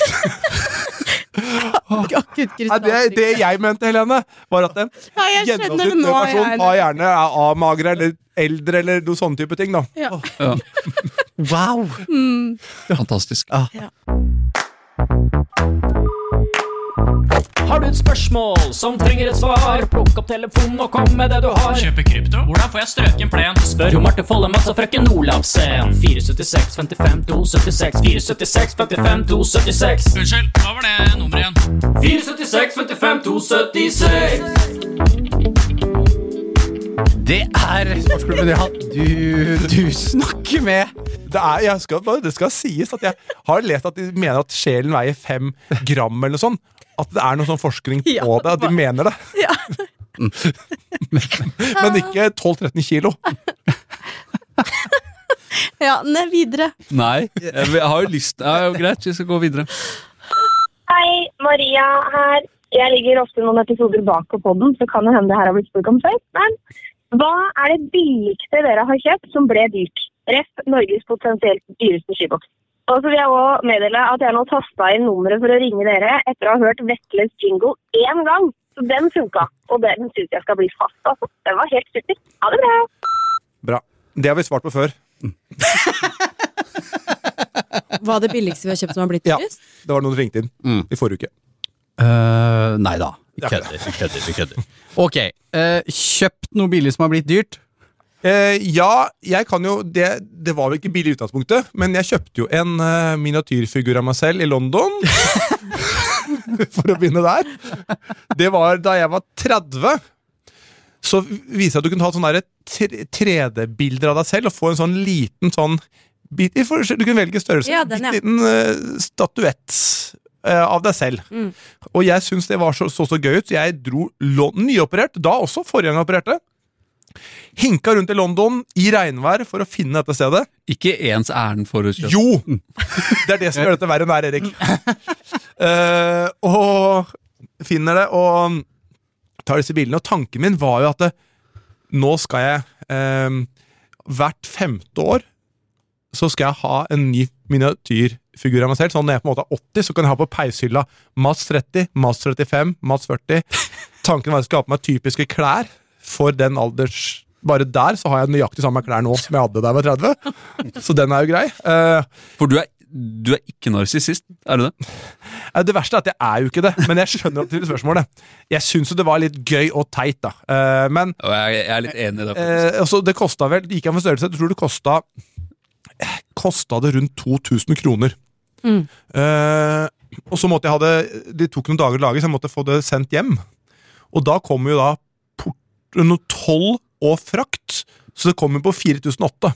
Nei, det, det jeg mente, Helene, var at en Ja, jeg skjønner det gjennomsnittlig nå, person jeg er- har gjerne er A-magre eller eldre eller noe sånne type ting. da. Ja. Ja. Wow. Fantastisk. Har du et spørsmål som trenger et svar? Plukk opp telefonen og kom med det du har. Kjøpe krypto? Hvordan får jeg strøken plen? Spør jo Marte Follemax og frøken Olavsen. fire sytti seks femtifem to sytti seks fire sytti seks femtifem to sytti seks. Unnskyld, hva var det nummeret igjen? fire sytti seks femtifem to sytti seks. Det er sportsklubben, ja. Du, du snakker med. Det, er, jeg skal, bare- det skal sies at jeg har lest at de mener at sjelen veier fem gram eller noe sånt. At det er noe sånn forskning på Ja, det, at de mener det. Ja. Men ikke tolv tretten kilo. Ja, ned videre. Nei, jeg jeg har jo lyst. Ja, greit, vi skal gå videre. Hei, Maria her. Jeg ligger ofte noen episoder bak på podden, så kan det hende det her har blitt spurt om før. Men hva er det billigste dere har kjøpt som ble dyrt? Ref Norges potensielt dyreste skiboks. Og så vil jeg også meddele at jeg nå tastet inn nummeret for å ringe dere etter å ha hørt Vettles jingle én gang. Så den funka, og den synes jeg skal bli fast. Altså. Den var helt super. Ha det bra! Bra. Det har vi svart på før. Hva er det billigste vi har kjøpt som har blitt Ja, dyrest? det var noen som ringte inn Mm. i forrige uke. Uh, nei da. Vi kødder, vi kødder, vi kødder. Ok, uh, kjøpt noe billig som har blitt dyrt? Eh, ja, jeg kan jo det, det var vel ikke billig i utgangspunktet, men jeg kjøpte jo en uh, miniatyrfigur av meg selv i London. For å begynne der. Det var da jeg var tretti. så viser at du kan ta sånne tre D-bilder av deg selv, og få en sånn liten sånn bit, du kan velge størrelse, Ja, den, ja. liten uh, statuett uh, av deg selv. Mm. Og jeg synes det var så, så, så gøy ut, jeg dro London, nyoperert, da også, forrige gang jeg opererte, hinka rundt i London i regnvær for å finne dette stedet. Ikke ens ærend for å kjøpe. Jo! Det er det som gjør dette verre enn det er, Erik. uh, og finner det, og tar disse bildene, og tanken min var jo at det, nå skal jeg uh, hvert femte år så skal jeg ha en ny miniatyrfigur av meg selv, sånn når jeg på en måte er åtti, så kan jeg ha på peishylla Mats tretti, Mats trettifem, Mats førti. Tanken var at jeg skulle ha på meg typiske klær, for den alders, bare der så har jeg nøyaktig samme klær nå som jeg hadde der ved tretti, så den er jo grei. Uh, for du er, du er ikke narsissist, er du det? Det verste er at jeg er jo ikke det, men jeg skjønner at det er spørsmålet. Jeg synes jo det var litt gøy og teit da, uh, men jeg, jeg er litt enig i det. Uh, altså, det kostet vel, det gikk an for størrelse, jeg tror det kostet, kostet det rundt to tusen kroner. Mm. Uh, og så måtte jeg ha det, det tok noen dager å lage, så jeg måtte få det sendt hjem. Og da kom jo da noe toll og frakt, så det kommer på fire tusen åtte.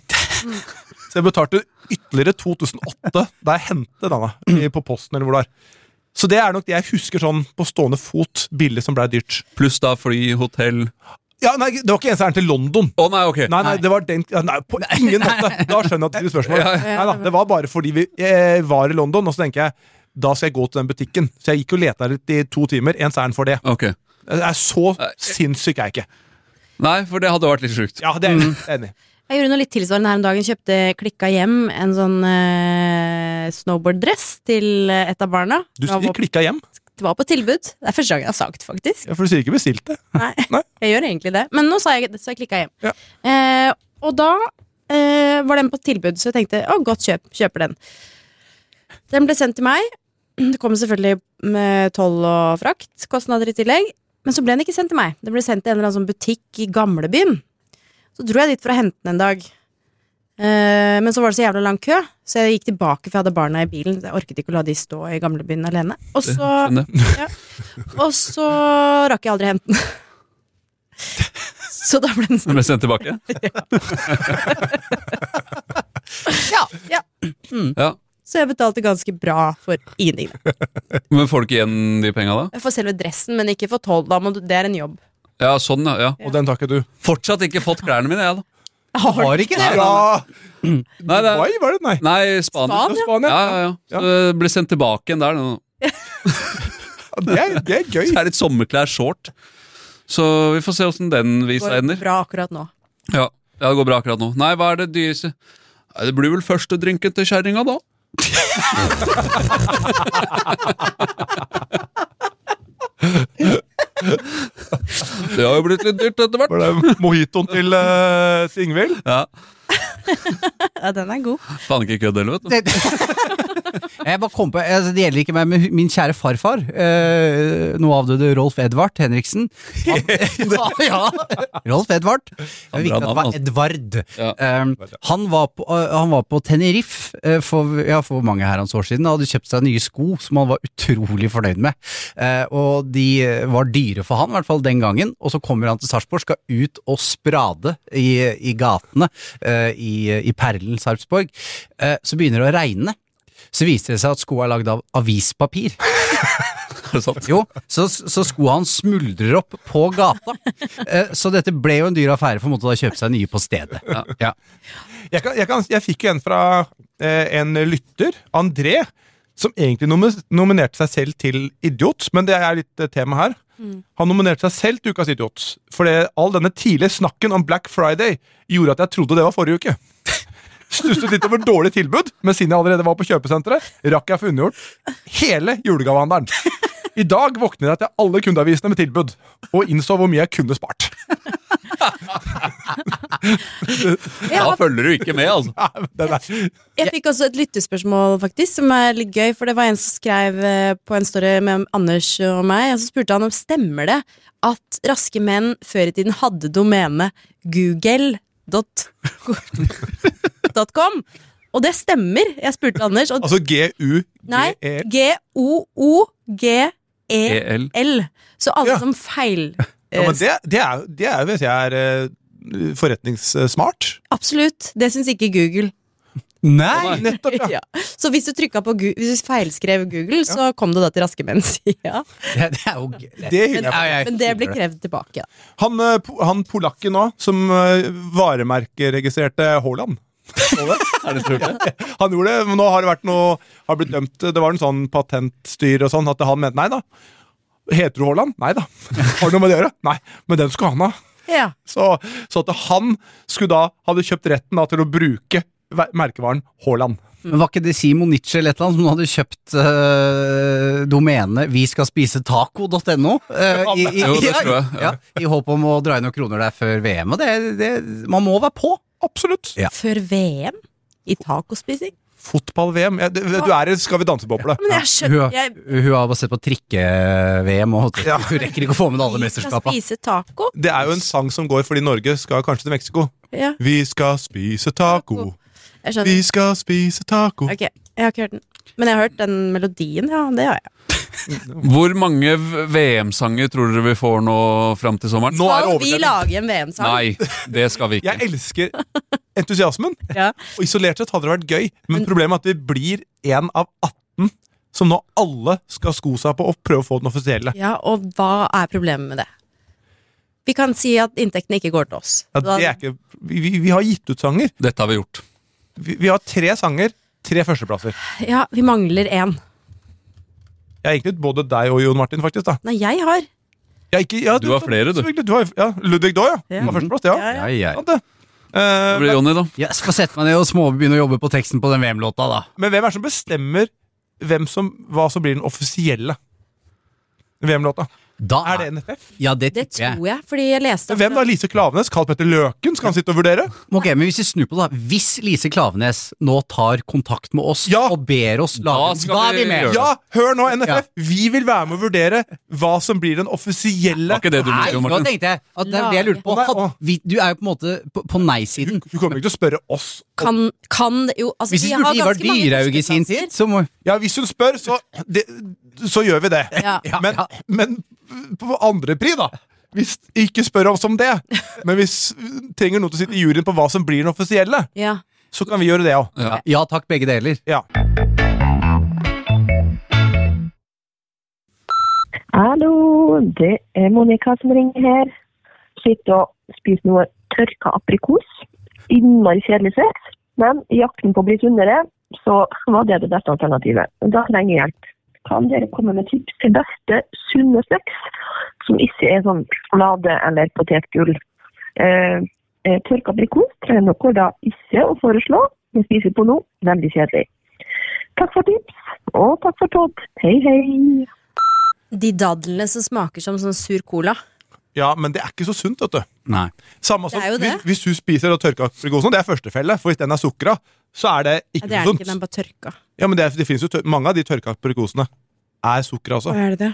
Så jeg betalte ytterligere to tusen åtte da jeg hentet denne på posten, eller hvor det er. Så det er nok det jeg husker sånn på stående fot, billig som ble dyrt. Pluss da fly, hotell... Ja, nei, det var ikke eneste ærend til London. Å, oh, nei, ok. Nei, nei, det var den... Ja, nei, på ingen måte. Da skjønner jeg at det er spørsmål. Ja, ja. Nei da, det var bare fordi vi eh, var i London, og så tenker jeg, da skal jeg gå til den butikken. Så jeg gikk og lette litt i to timer, ens ærend for det. Ok. Det er så sinnssyk er jeg ikke. Nei, for det hadde vært litt sjukt. Ja, det er jeg enig. Jeg gjorde noe litt tilsvarende her om dagen. Kjøpte klikka hjem en sånn uh, snowboarddress til et av barna. Du sier klikka hjem? Det var på tilbud. Det er første gang jeg har sagt, faktisk. Ja, for du sier ikke bestilt det. Nei, Nei. Jeg gjør egentlig det. Men nå sa jeg, så jeg klikka hjem. Ja. Uh, og da uh, var den på tilbud, så jeg tenkte, å, godt kjøp, kjøper den. Den ble sendt til meg. Det kom selvfølgelig med toll og frakt, kostnader i tillegg. Men så ble den ikke sendt til meg. Det ble sendt til en eller annen sånn butikk i Gamlebyen. Så dro jeg dit for å hente den en dag. Eh, men så var det så jævla lang kø, så jeg gikk tilbake, for jeg hadde barna i bilen. Jeg orket ikke å la de stå i Gamlebyen alene. Og så, ja, og så rakk jeg aldri hente den. Så da ble den Den ble sendt tilbake? Ja. Ja. Mm. Ja. Så jeg betalte ganske bra for ingenting. Men får du ikke igjen de penga da? Jeg får selve dressen, men ikke for toll. Da må du, det er en jobb. Ja, sånn, ja. ja. Og den takker du. Fortsatt ikke fått klærne mine, jeg da. Jeg har ikke det? Ja. Nei, det er, Dubai, var det? Nei. Nei, Spania. Spania? Spania. Ja, ja, ja. Så det ble sendt tilbake igjen der. Ja, det, er, det er gøy. Så er det et sommerklær short. Så vi får se hvordan den visa Går ender. bra akkurat nå. Ja, ja, det går bra akkurat nå. Nei, hva er det dyreste? Nei, det blir vel første drinken til kjerringa da. Det har jo blitt litt dyrt etter hvert. Var det mojitoen til, uh, til Ingvild? Ja. Ja, den er god. Faen ikke kødd heller, vet du. Jeg bare kom på, altså, det gjelder ikke meg, men min kjære farfar, eh, nå avdøde Rolf Edvard Henriksen. Han, ja, ja, Rolf Edvard. Det er viktig at det var Edvard. Ja. Um, han, var på, uh, han var på Tenerife uh, for, ja, for mange herrens år siden, og hadde kjøpt seg nye sko som han var utrolig fornøyd med. Uh, og de var dyre for han, i hvert fall den gangen, og så kommer han til Sarpsborg, skal ut og sprade i, i gatene uh, i, i Perlen, Sarpsborg. Uh, så begynner det å regne. Så viser det seg at skoene er lagd av avispapir. Jo, så, så skoene han smuldrer opp på gata. Eh, så dette ble jo en dyr affære, for måtte da kjøpe seg nye på stedet. Ja. Ja. Jeg, kan, jeg, kan, jeg fikk jo en fra eh, en lytter, André, som egentlig nomi- nominerte seg selv til idiot, men det er litt eh, tema her. Mm. Han nominerte seg selv til ukas idiot, for all denne tidlige snakken om Black Friday gjorde at jeg trodde det var forrige uke. Stusset litt over dårlig tilbud, men siden jeg allerede var på kjøpesenteret, rakk jeg få unnagjort hele julegavehandelen. I dag våknet jeg til alle kundeavisene med tilbud, og innså hvor mye jeg kunne spart. Da følger du ikke med, altså. Jeg fikk også et lyttespørsmål, faktisk, som er litt gøy, for det var en som skrev eh, på en story med Anders og meg, og så spurte han om stemmer det at raske menn før i tiden hadde domenet google dot com. Og det stemmer. Jeg spurte Anders. Og altså G U G nei, E G O O G E L. Så alle Ja. som feil Ja, men det, det er, det er, vet jeg, er uh, forretningssmart. Absolutt. Det syns ikke Google. Nei, nettopp, ja. Ja. Så hvis du trykket på Gu- Hvis du feilskrev Google, så kom du da til raske menn sida. Det, det er jo Det hyller Men, jeg på. men det blir krevd tilbake. Da. Han, uh, po- han polakken nå, som uh, varemerkeregistrerte Haaland. Er det tror jeg? Han gjorde det, men nå har det vært noe har blitt dømt, det var en sånn patentstyr og sånn, at han mente, nei da. Heter du Haaland? Nei da. Har du noe med det å gjøre? Nei, men den skal han ha. Ja. Så, så at han skulle da, hadde kjøpt retten da, til å bruke ver- merkevaren Haaland. Men var ikke det Simon Nietzsche eller et eller annet som hadde kjøpt uh, domenet vi skal spise taco punktum no? Uh, i, i, Jo, det ja, tror jeg, ja. ja, I håp om å dra inn noen kroner der før V M, og det, det, man må være på. Absolutt. Ja. Før V M? I tacospising? Fotball-V M. Ja, du, du er i Skal vi danse-boble. Men jeg Hun, skjønner har- jeg, hun har bare sett på trikke-V M, og Ja. hun rekker ikke å få med alle Vi skal mesterskapene. spise taco? Det er jo en sang som går fordi Norge skal kanskje til Mexico. Ja. Vi skal spise taco. Jeg Vi skjønner. skal spise taco. Ok, jeg har ikke hørt den. Men jeg har hørt den melodien, ja, det har jeg. Hvor mange V M-sanger tror dere vi får nå frem til sommeren? Nå er det Skal vi overtenning. lage en V M-sang? Nei, det skal vi ikke. Jeg elsker entusiasmen. Ja. Og isolert sett hadde det vært gøy, men problemet er at vi blir en av atten som nå alle skal sko seg på og prøve å få den offisielle. Ja, og hva er problemet med det? Vi kan si at inntektene ikke går til oss. Ja, det er ikke, vi, vi, vi har gitt ut sanger. Dette har vi gjort. Vi, vi har tre sanger, tre førsteplasser. Ja, vi mangler én. Jeg har egentlig både deg og Jon Martin, faktisk. da. Nei, jeg har. Jeg, ikke, ja, Du har flere, du. selvfølgelig, du har, ja, Ludvig da, ja. Ja. På førsteplass, ja. Ja, Ja, ja. Ja, det. Eh, Det blir men, Jonny, da. Jeg skal sette meg ned og småbegynne å jobbe på teksten på den V M-låta, da. men hvem er det som bestemmer hvem som, hva som blir den offisielle V M-låta? Da Er det N F F? Ja, det Det tipper jeg. tror jeg, fordi jeg leste Hvem da? Lise Klavenes? Carl Petter Løken? Skal han sitte og vurdere? Ok, men hvis vi snur på det da, hvis Lise Klavenes nå tar kontakt med oss Ja. og ber oss Da lage, skal da er vi vi med. gjøre det. Ja, hør nå, N F F! Ja. Vi vil være med å vurdere hva som blir den offisielle. Var ikke det du Nei, mente, Jon nå Martin? tenkte jeg at det er det jeg lurte på. Å, nei, å. Had, vi, du er jo på en måte på, på nei-siden. Du kommer ikke til å spørre oss. Kan, kan jo altså, Hvis vi har spurte Ivar ganske mange Dyrhaug i sin førsteplasser. tid, så må Ja, hvis hun spør, så, det, så gjør vi det. Ja. Ja, Men, ja. men på andre pri, da. Hvis ikke spør oss om det, men hvis trenger noe til å sitte i juryen på hva som blir den offisielle, Ja. så kan vi gjøre det òg. Ja. Ja takk, begge deler. Ja. Hallo, det er Monica som ringer her. Sitter og spiser noe tørka aprikos. Innmari kjedelig sex, men i jakten på å bli sunnere, så var det det beste alternativet. Da trenger jeg hjelp. Kan dere komme med tips til beste sunne sex, som ikke er sånn sjokolade eller potetgull? Eh, eh, tørka aprikos trenger dere da ikke å foreslå. Jeg spiser på noe veldig kjedelig. Takk for tips, og takk for Todd. Hei, hei. De dadlene som smaker som sånn sur cola. ja, men det er ikke så sunt, vet du. Nei. Samme som, Det er jo det. hvis, hvis du spiser og tørka aprikosen, det er førstefelle, for hvis den er sukra, så er det Ja, ikke det er så den ikke, sunt. den er bare tørka. Ja, men det, er- det finnes jo tør mange av de tørka aprikosene er sukker også. Hva er det det?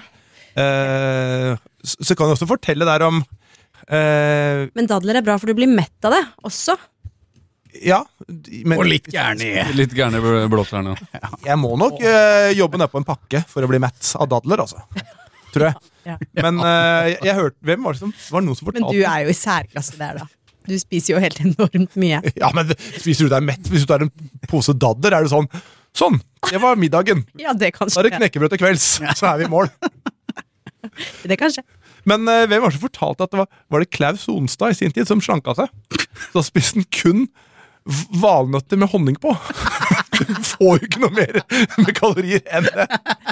Eh, så, så kan du også fortelle der om eh, Men dadler er bra, for du blir mett av det også. Ja, men Og litt gærne i. Litt gærne bl- blåklærne. Ja. jeg må nok eh, jobbe ned på en pakke for å bli mett av dadler, altså. Tror jeg. Ja. Men eh, jeg, jeg hørte Hvem var det som Var det noen som Men fortalte du er jo i særklasse der, da. Du spiser jo helt enormt mye. Ja, men spiser du deg mett hvis du tar en pose dadler? Er det sånn Sånn, det var middagen. Ja, det kan Da er det skje. knekkebrød til kvelds, så er vi i mål. Det kan skje. Men eh, hvem var det som fortalte at det var, var det Klaus Sonstad i sin tid som slanka seg? Da spiste han kun v- valnøtter med honning på. Du får jo ikke noe mer med kalorier enn det.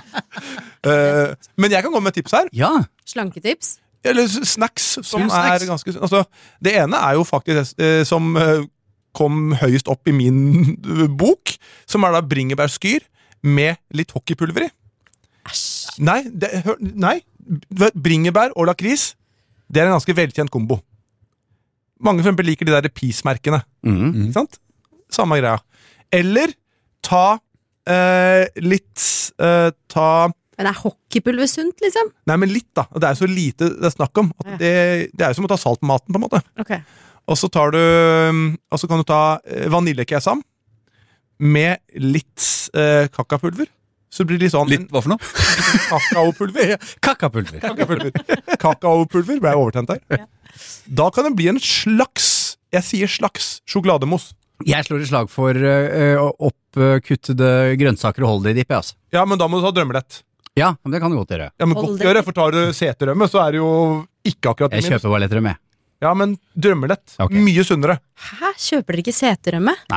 Eh, men jeg kan gå med et tips her. Ja. Slanketips. Eller s- snacks som Sunn snacks. er ganske altså, det ene er jo faktisk eh, som eh, kom høyest opp i min eh, bok, som er da bringebærskyr med litt hockeypulver i. Æsj. Nei, det, hør, nei, bringebær og lakris, det er en ganske velkjent kombo. Mange for eksempel liker de der peace-merkene. Mm. Ikke sant? Samme greia. Eller ta eh, litt eh, Ta Men er hockeypulver sunt, liksom? Nei, men litt, da. Det er jo så lite det er snakk om. At det, det er jo som å ta salt på maten, på en måte. Ok. Og så tar du Og så kan du ta eh, vaniljekesam med litt eh, kakapulver. så blir det litt sånn Litt, hva for noe? Kakaopulver. Kakapulver. Kakaopulver. Kakaopulver ble jeg overtent her. Da kan det bli en slags, jeg sier slags, sjokolademos. Jeg slår et slag for uh, oppkuttede grønnsaker og hold det i dipp, altså. Ja, men da må du ha drømmelett. Ja, men det kan du godt gjøre. Ja, men godt gjøre, for tar du seterømme, så er det jo ikke akkurat Jeg kjøper bare lettere med. Ja, men drømmelett. Okay. Mye sunnere. Hæ? Kjøper dere ikke seterømme? Nei.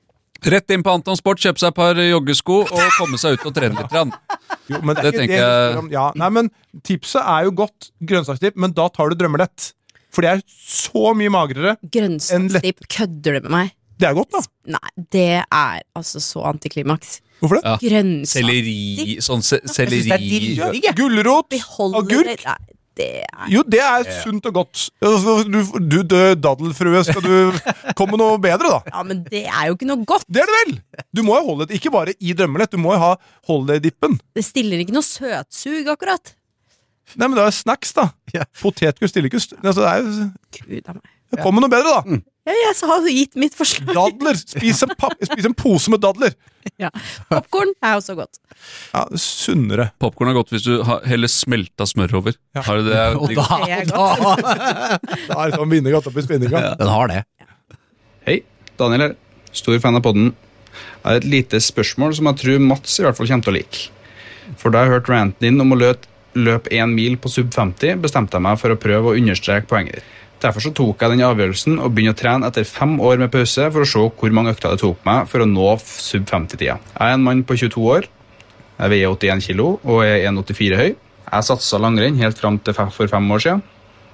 Rett inn på Anton Sport, kjøpe seg et par joggesko og komme seg ut og trene litt. Grann. Jo, men det, Det er ikke tenker det vi jeg- spør om. Ja, nei, men tipset er jo godt grønnsaksdipp, men da tar du drømmelett. For det er så mye magrere. Grønnsaksdipp, kødder du med meg? Det er godt, da. Nei, det er altså så antiklimaks. Hvorfor det? Ja. Grønnsaksdipp. Selleri, sånn se selleri Jeg synes det er digg. Gulrot, Beholder agurk. det- Nei, det er Jo, det er sunt og godt. Altså, Du, du død daddelfrue, skal du komme noe bedre, da? Ja, men det er jo ikke noe godt. Det er det vel! Du må jo holde det, ikke bare i drømmelett, du må jo ha holde det i dippen. Det stiller ikke noe søtsug, akkurat. Nei, men det er snacks, da. Potetgull stiller ikke st- altså, det er jo Gud av meg. Det kommer noe bedre, da. Ja, jeg har jo gitt mitt forslag. Dadler! Spis en, papp, spis en pose med dadler. Ja. Popcorn er også godt. Ja, sunnere. Popcorn er godt hvis du har heller smelta smør over. Har du det? Og da, Det er da Det er sånn vinnergatt oppi spinninga. Den har det. Hei, Daniel her. Stor fan av podden. Jeg har et lite spørsmål som jeg tror Mats i hvert fall kommer til å like. For da jeg hørte ranten din om å løpe, løpe en mil på sub femti, bestemte jeg meg for å prøve å understreke poenget ditt. Derfor så tok jeg den avgjørelsen og begynte å trene etter fem år med pause for å se hvor mange økter det tok meg for å nå sub femti-tida. Jeg er en mann på tjueto år, jeg veier åttien kilo og er en komma åttifire høy. Jeg satset langrenn helt frem til for fem år siden,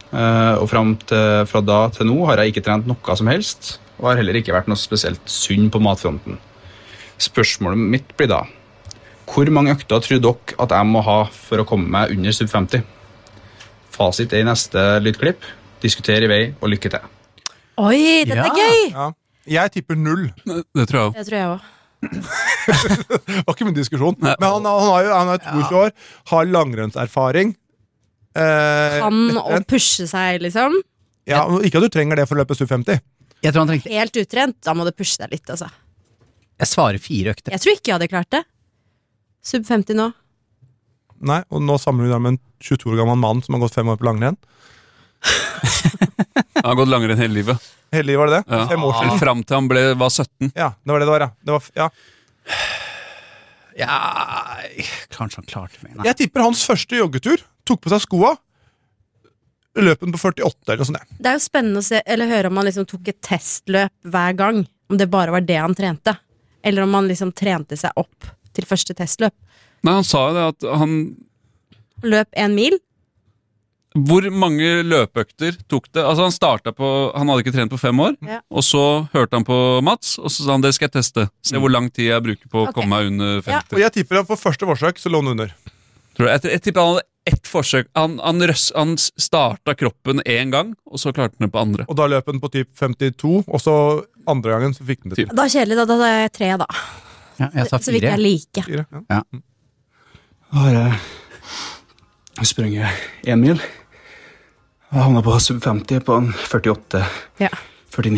og frem til, fra da til nå har jeg ikke trent noe som helst, og har heller ikke vært noe spesielt sunn på matfronten. Spørsmålet mitt blir da, hvor mange økter tror dere at jeg må ha for å komme meg under sub femti? Fasit er i neste lydklipp. Diskuter i vei, og lykke til. Oi, dette er gøy! Ja. Jeg tipper null. Det tror jeg også. Det tror jeg også. Det var ikke min diskusjon. Men han, han, har jo, han er tjueto år, har langrennserfaring. Eh, Kan å pushe seg, liksom. ja, ikke at du trenger det for å løpe sub femti. Jeg tror han trengte Helt utrent, da må du pushe deg litt, altså. Jeg svarer fire økter. Jeg tror ikke jeg hadde klart det. Sub femti nå. Nei, og nå sammenligner vi med en tjueto år gammel mann som har gått fem år på langrenn. Han har gått langrenn hele livet. Hele livet var det det? Ja. Fem år siden. Fram til han ble, var sytten. Ja, det var det det var, ja. Det var, ja. Ja, kanskje han klarte meg. Nei. Jeg tipper hans første joggetur tok på seg skoa, løp den på førtiåtte eller noe sånt. Det er jo spennende å se, eller høre om han liksom tok et testløp hver gang. Om det bare var det han trente. Eller om han liksom trente seg opp til første testløp. Nei, han sa jo det at han Løp en mil. Hvor mange løpeøkter tok det? Altså Han startet på, han hadde ikke trent på fem år, Ja. og så hørte han på Mats, og så sa han det skal jeg teste. Se hvor lang tid jeg bruker på å Ok. komme meg under Og femti. jeg tipper at på første forsøk så lå han under. Tror jeg, jeg, jeg tipper han hadde ett forsøk. Han, han, røs, han starta kroppen én gang, og så klarte han det på andre. Og da løp han på typ femtito, og så andre gangen så fikk han det til. Da kjedelig, da. Da er jeg tre, da. Ja, jeg sa Så vidt fire. jeg liker. Fire, ja. Da har jeg sprunget en mil. Jeg havnet på sub femti på en førtiåtte, Ja. førtini.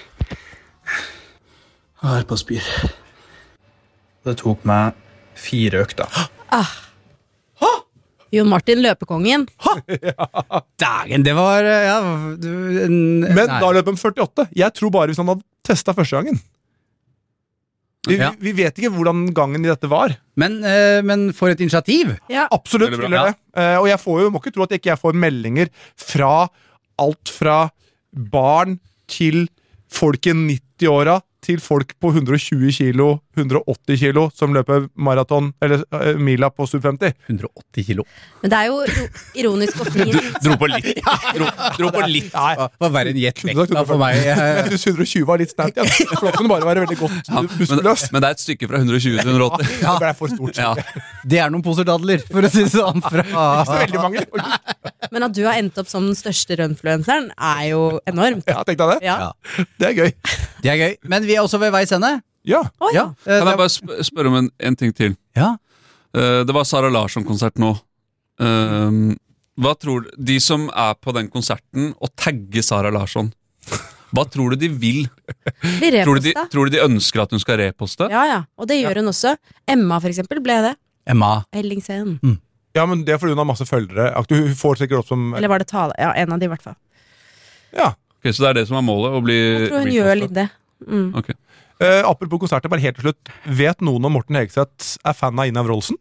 Jeg er på spyr. Det tok meg fire økter. Ah. Jon Martin, løpekongen. Dagen, det var ja, du, en, Men nei. da løp han førtiåtte. Jeg tror bare hvis han hadde testet første gangen. Vi, Ja. vi vet ikke hvordan gangen i dette var. Men, eh, men for et initiativ. Ja. Absolutt. Veldig bra. Vil jeg det. Eh, og jeg får jo, må ikke tro at ikke jeg får meldinger fra alt fra barn til folk i nitti-åra til folk på hundre og tjue kilo, hundre og åtti kilo som løper maraton, eller uh, mila på sub femti. hundre og åtti kilo. Men det er jo ro- ironisk og fint. Dro på litt. Dro, dro på litt. Nei, Det var verre enn jettvekta for meg. jeg synes hundre og tjue var litt sterkt. Ja. For da kan det bare være veldig godt Ja, men, muskuløst. men det er et stykke fra hundre og tjue til hundre og åtti. Det ble for stort. Ja. Det er noen poser dadler, for å si det sånn. Fra. Så veldig mange. Men at du har endt opp som den største runfluenceren, er jo enormt. Ja, tenkte jeg det? Ja. Det er gøy. Det er gøy. Men vi er også ved veis ende. Ja. Å, ja. eh, Kan det- jeg bare sp spørre om en, en ting til? ja. Eh, det var Sara Larsson-konsert nå. Eh, hva tror du, De som er på den konserten og tagger Sara Larsson, hva tror du de vil? Vi Tror du, de, reposta. tror du de ønsker at hun skal reposte? Ja, ja. Og det gjør hun også. Emma, for eksempel, ble det. Emma. Ellingsen. Mm. Ja, men det er fordi hun har masse følgere. At du får sikkert opp som Eller var det Tale? Ja, en av de i hvert fall. Ja. Ok, så det er det som er målet? Å bli, Jeg tror hun bli gjør fast, litt det. Mm. Ok. Eh, apropos konserter, bare helt til slutt. Vet noen om Morten Hegseth er fan av Ina Wroldsen?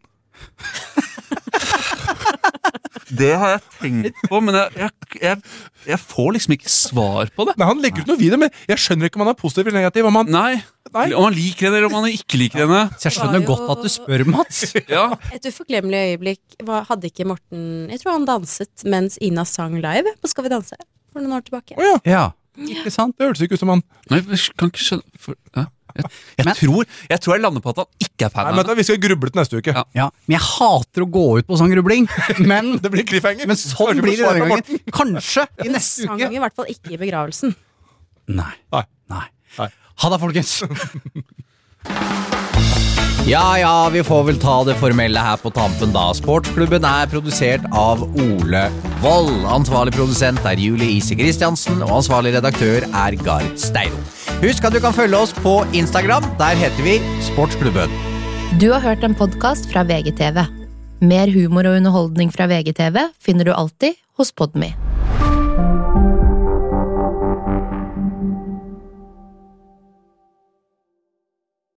Det har jeg tenkt på, men jeg, jeg, jeg, jeg får liksom ikke svar på det. Nei, Han legger ut noe video, men jeg skjønner ikke om han er positiv eller negativ. Om han, Nei, Nei. om han liker henne eller om han ikke liker henne. Så jeg skjønner godt at du spør, Mats. Ja. Et uforglemmelig øyeblikk var, hadde ikke Morten Jeg tror han danset mens Ina sang live på Skal vi danse for noen år tilbake. Å ja. Ja, ikke sant? Det hørtes ikke ut som han Nei, jeg kan ikke skjønne for, ja. Jeg, jeg, tror, jeg tror jeg lander på at han ikke er fan Nei, av men henne. Vi skal gruble til neste uke. Ja. Ja, men jeg hater å gå ut på sånn grubling. Men, Det blir cliffhanger. men sånn blir det denne gangen. Kanskje i neste Sang uke. i hvert fall ikke i begravelsen. Nei. Nei. Nei. Nei. Ha det, folkens. Ja, ja, vi får vel ta det formelle her på tampen da. Sportsklubben er produsert av Ole Vold. Ansvarlig produsent er Julie Ise Kristiansen, og ansvarlig redaktør er Gard Steiro. Husk at du kan følge oss på Instagram. Der heter vi Sportsklubben. Du har hørt en podcast fra V G T V. Mer humor og underholdning fra V G T V finner du alltid hos Podme.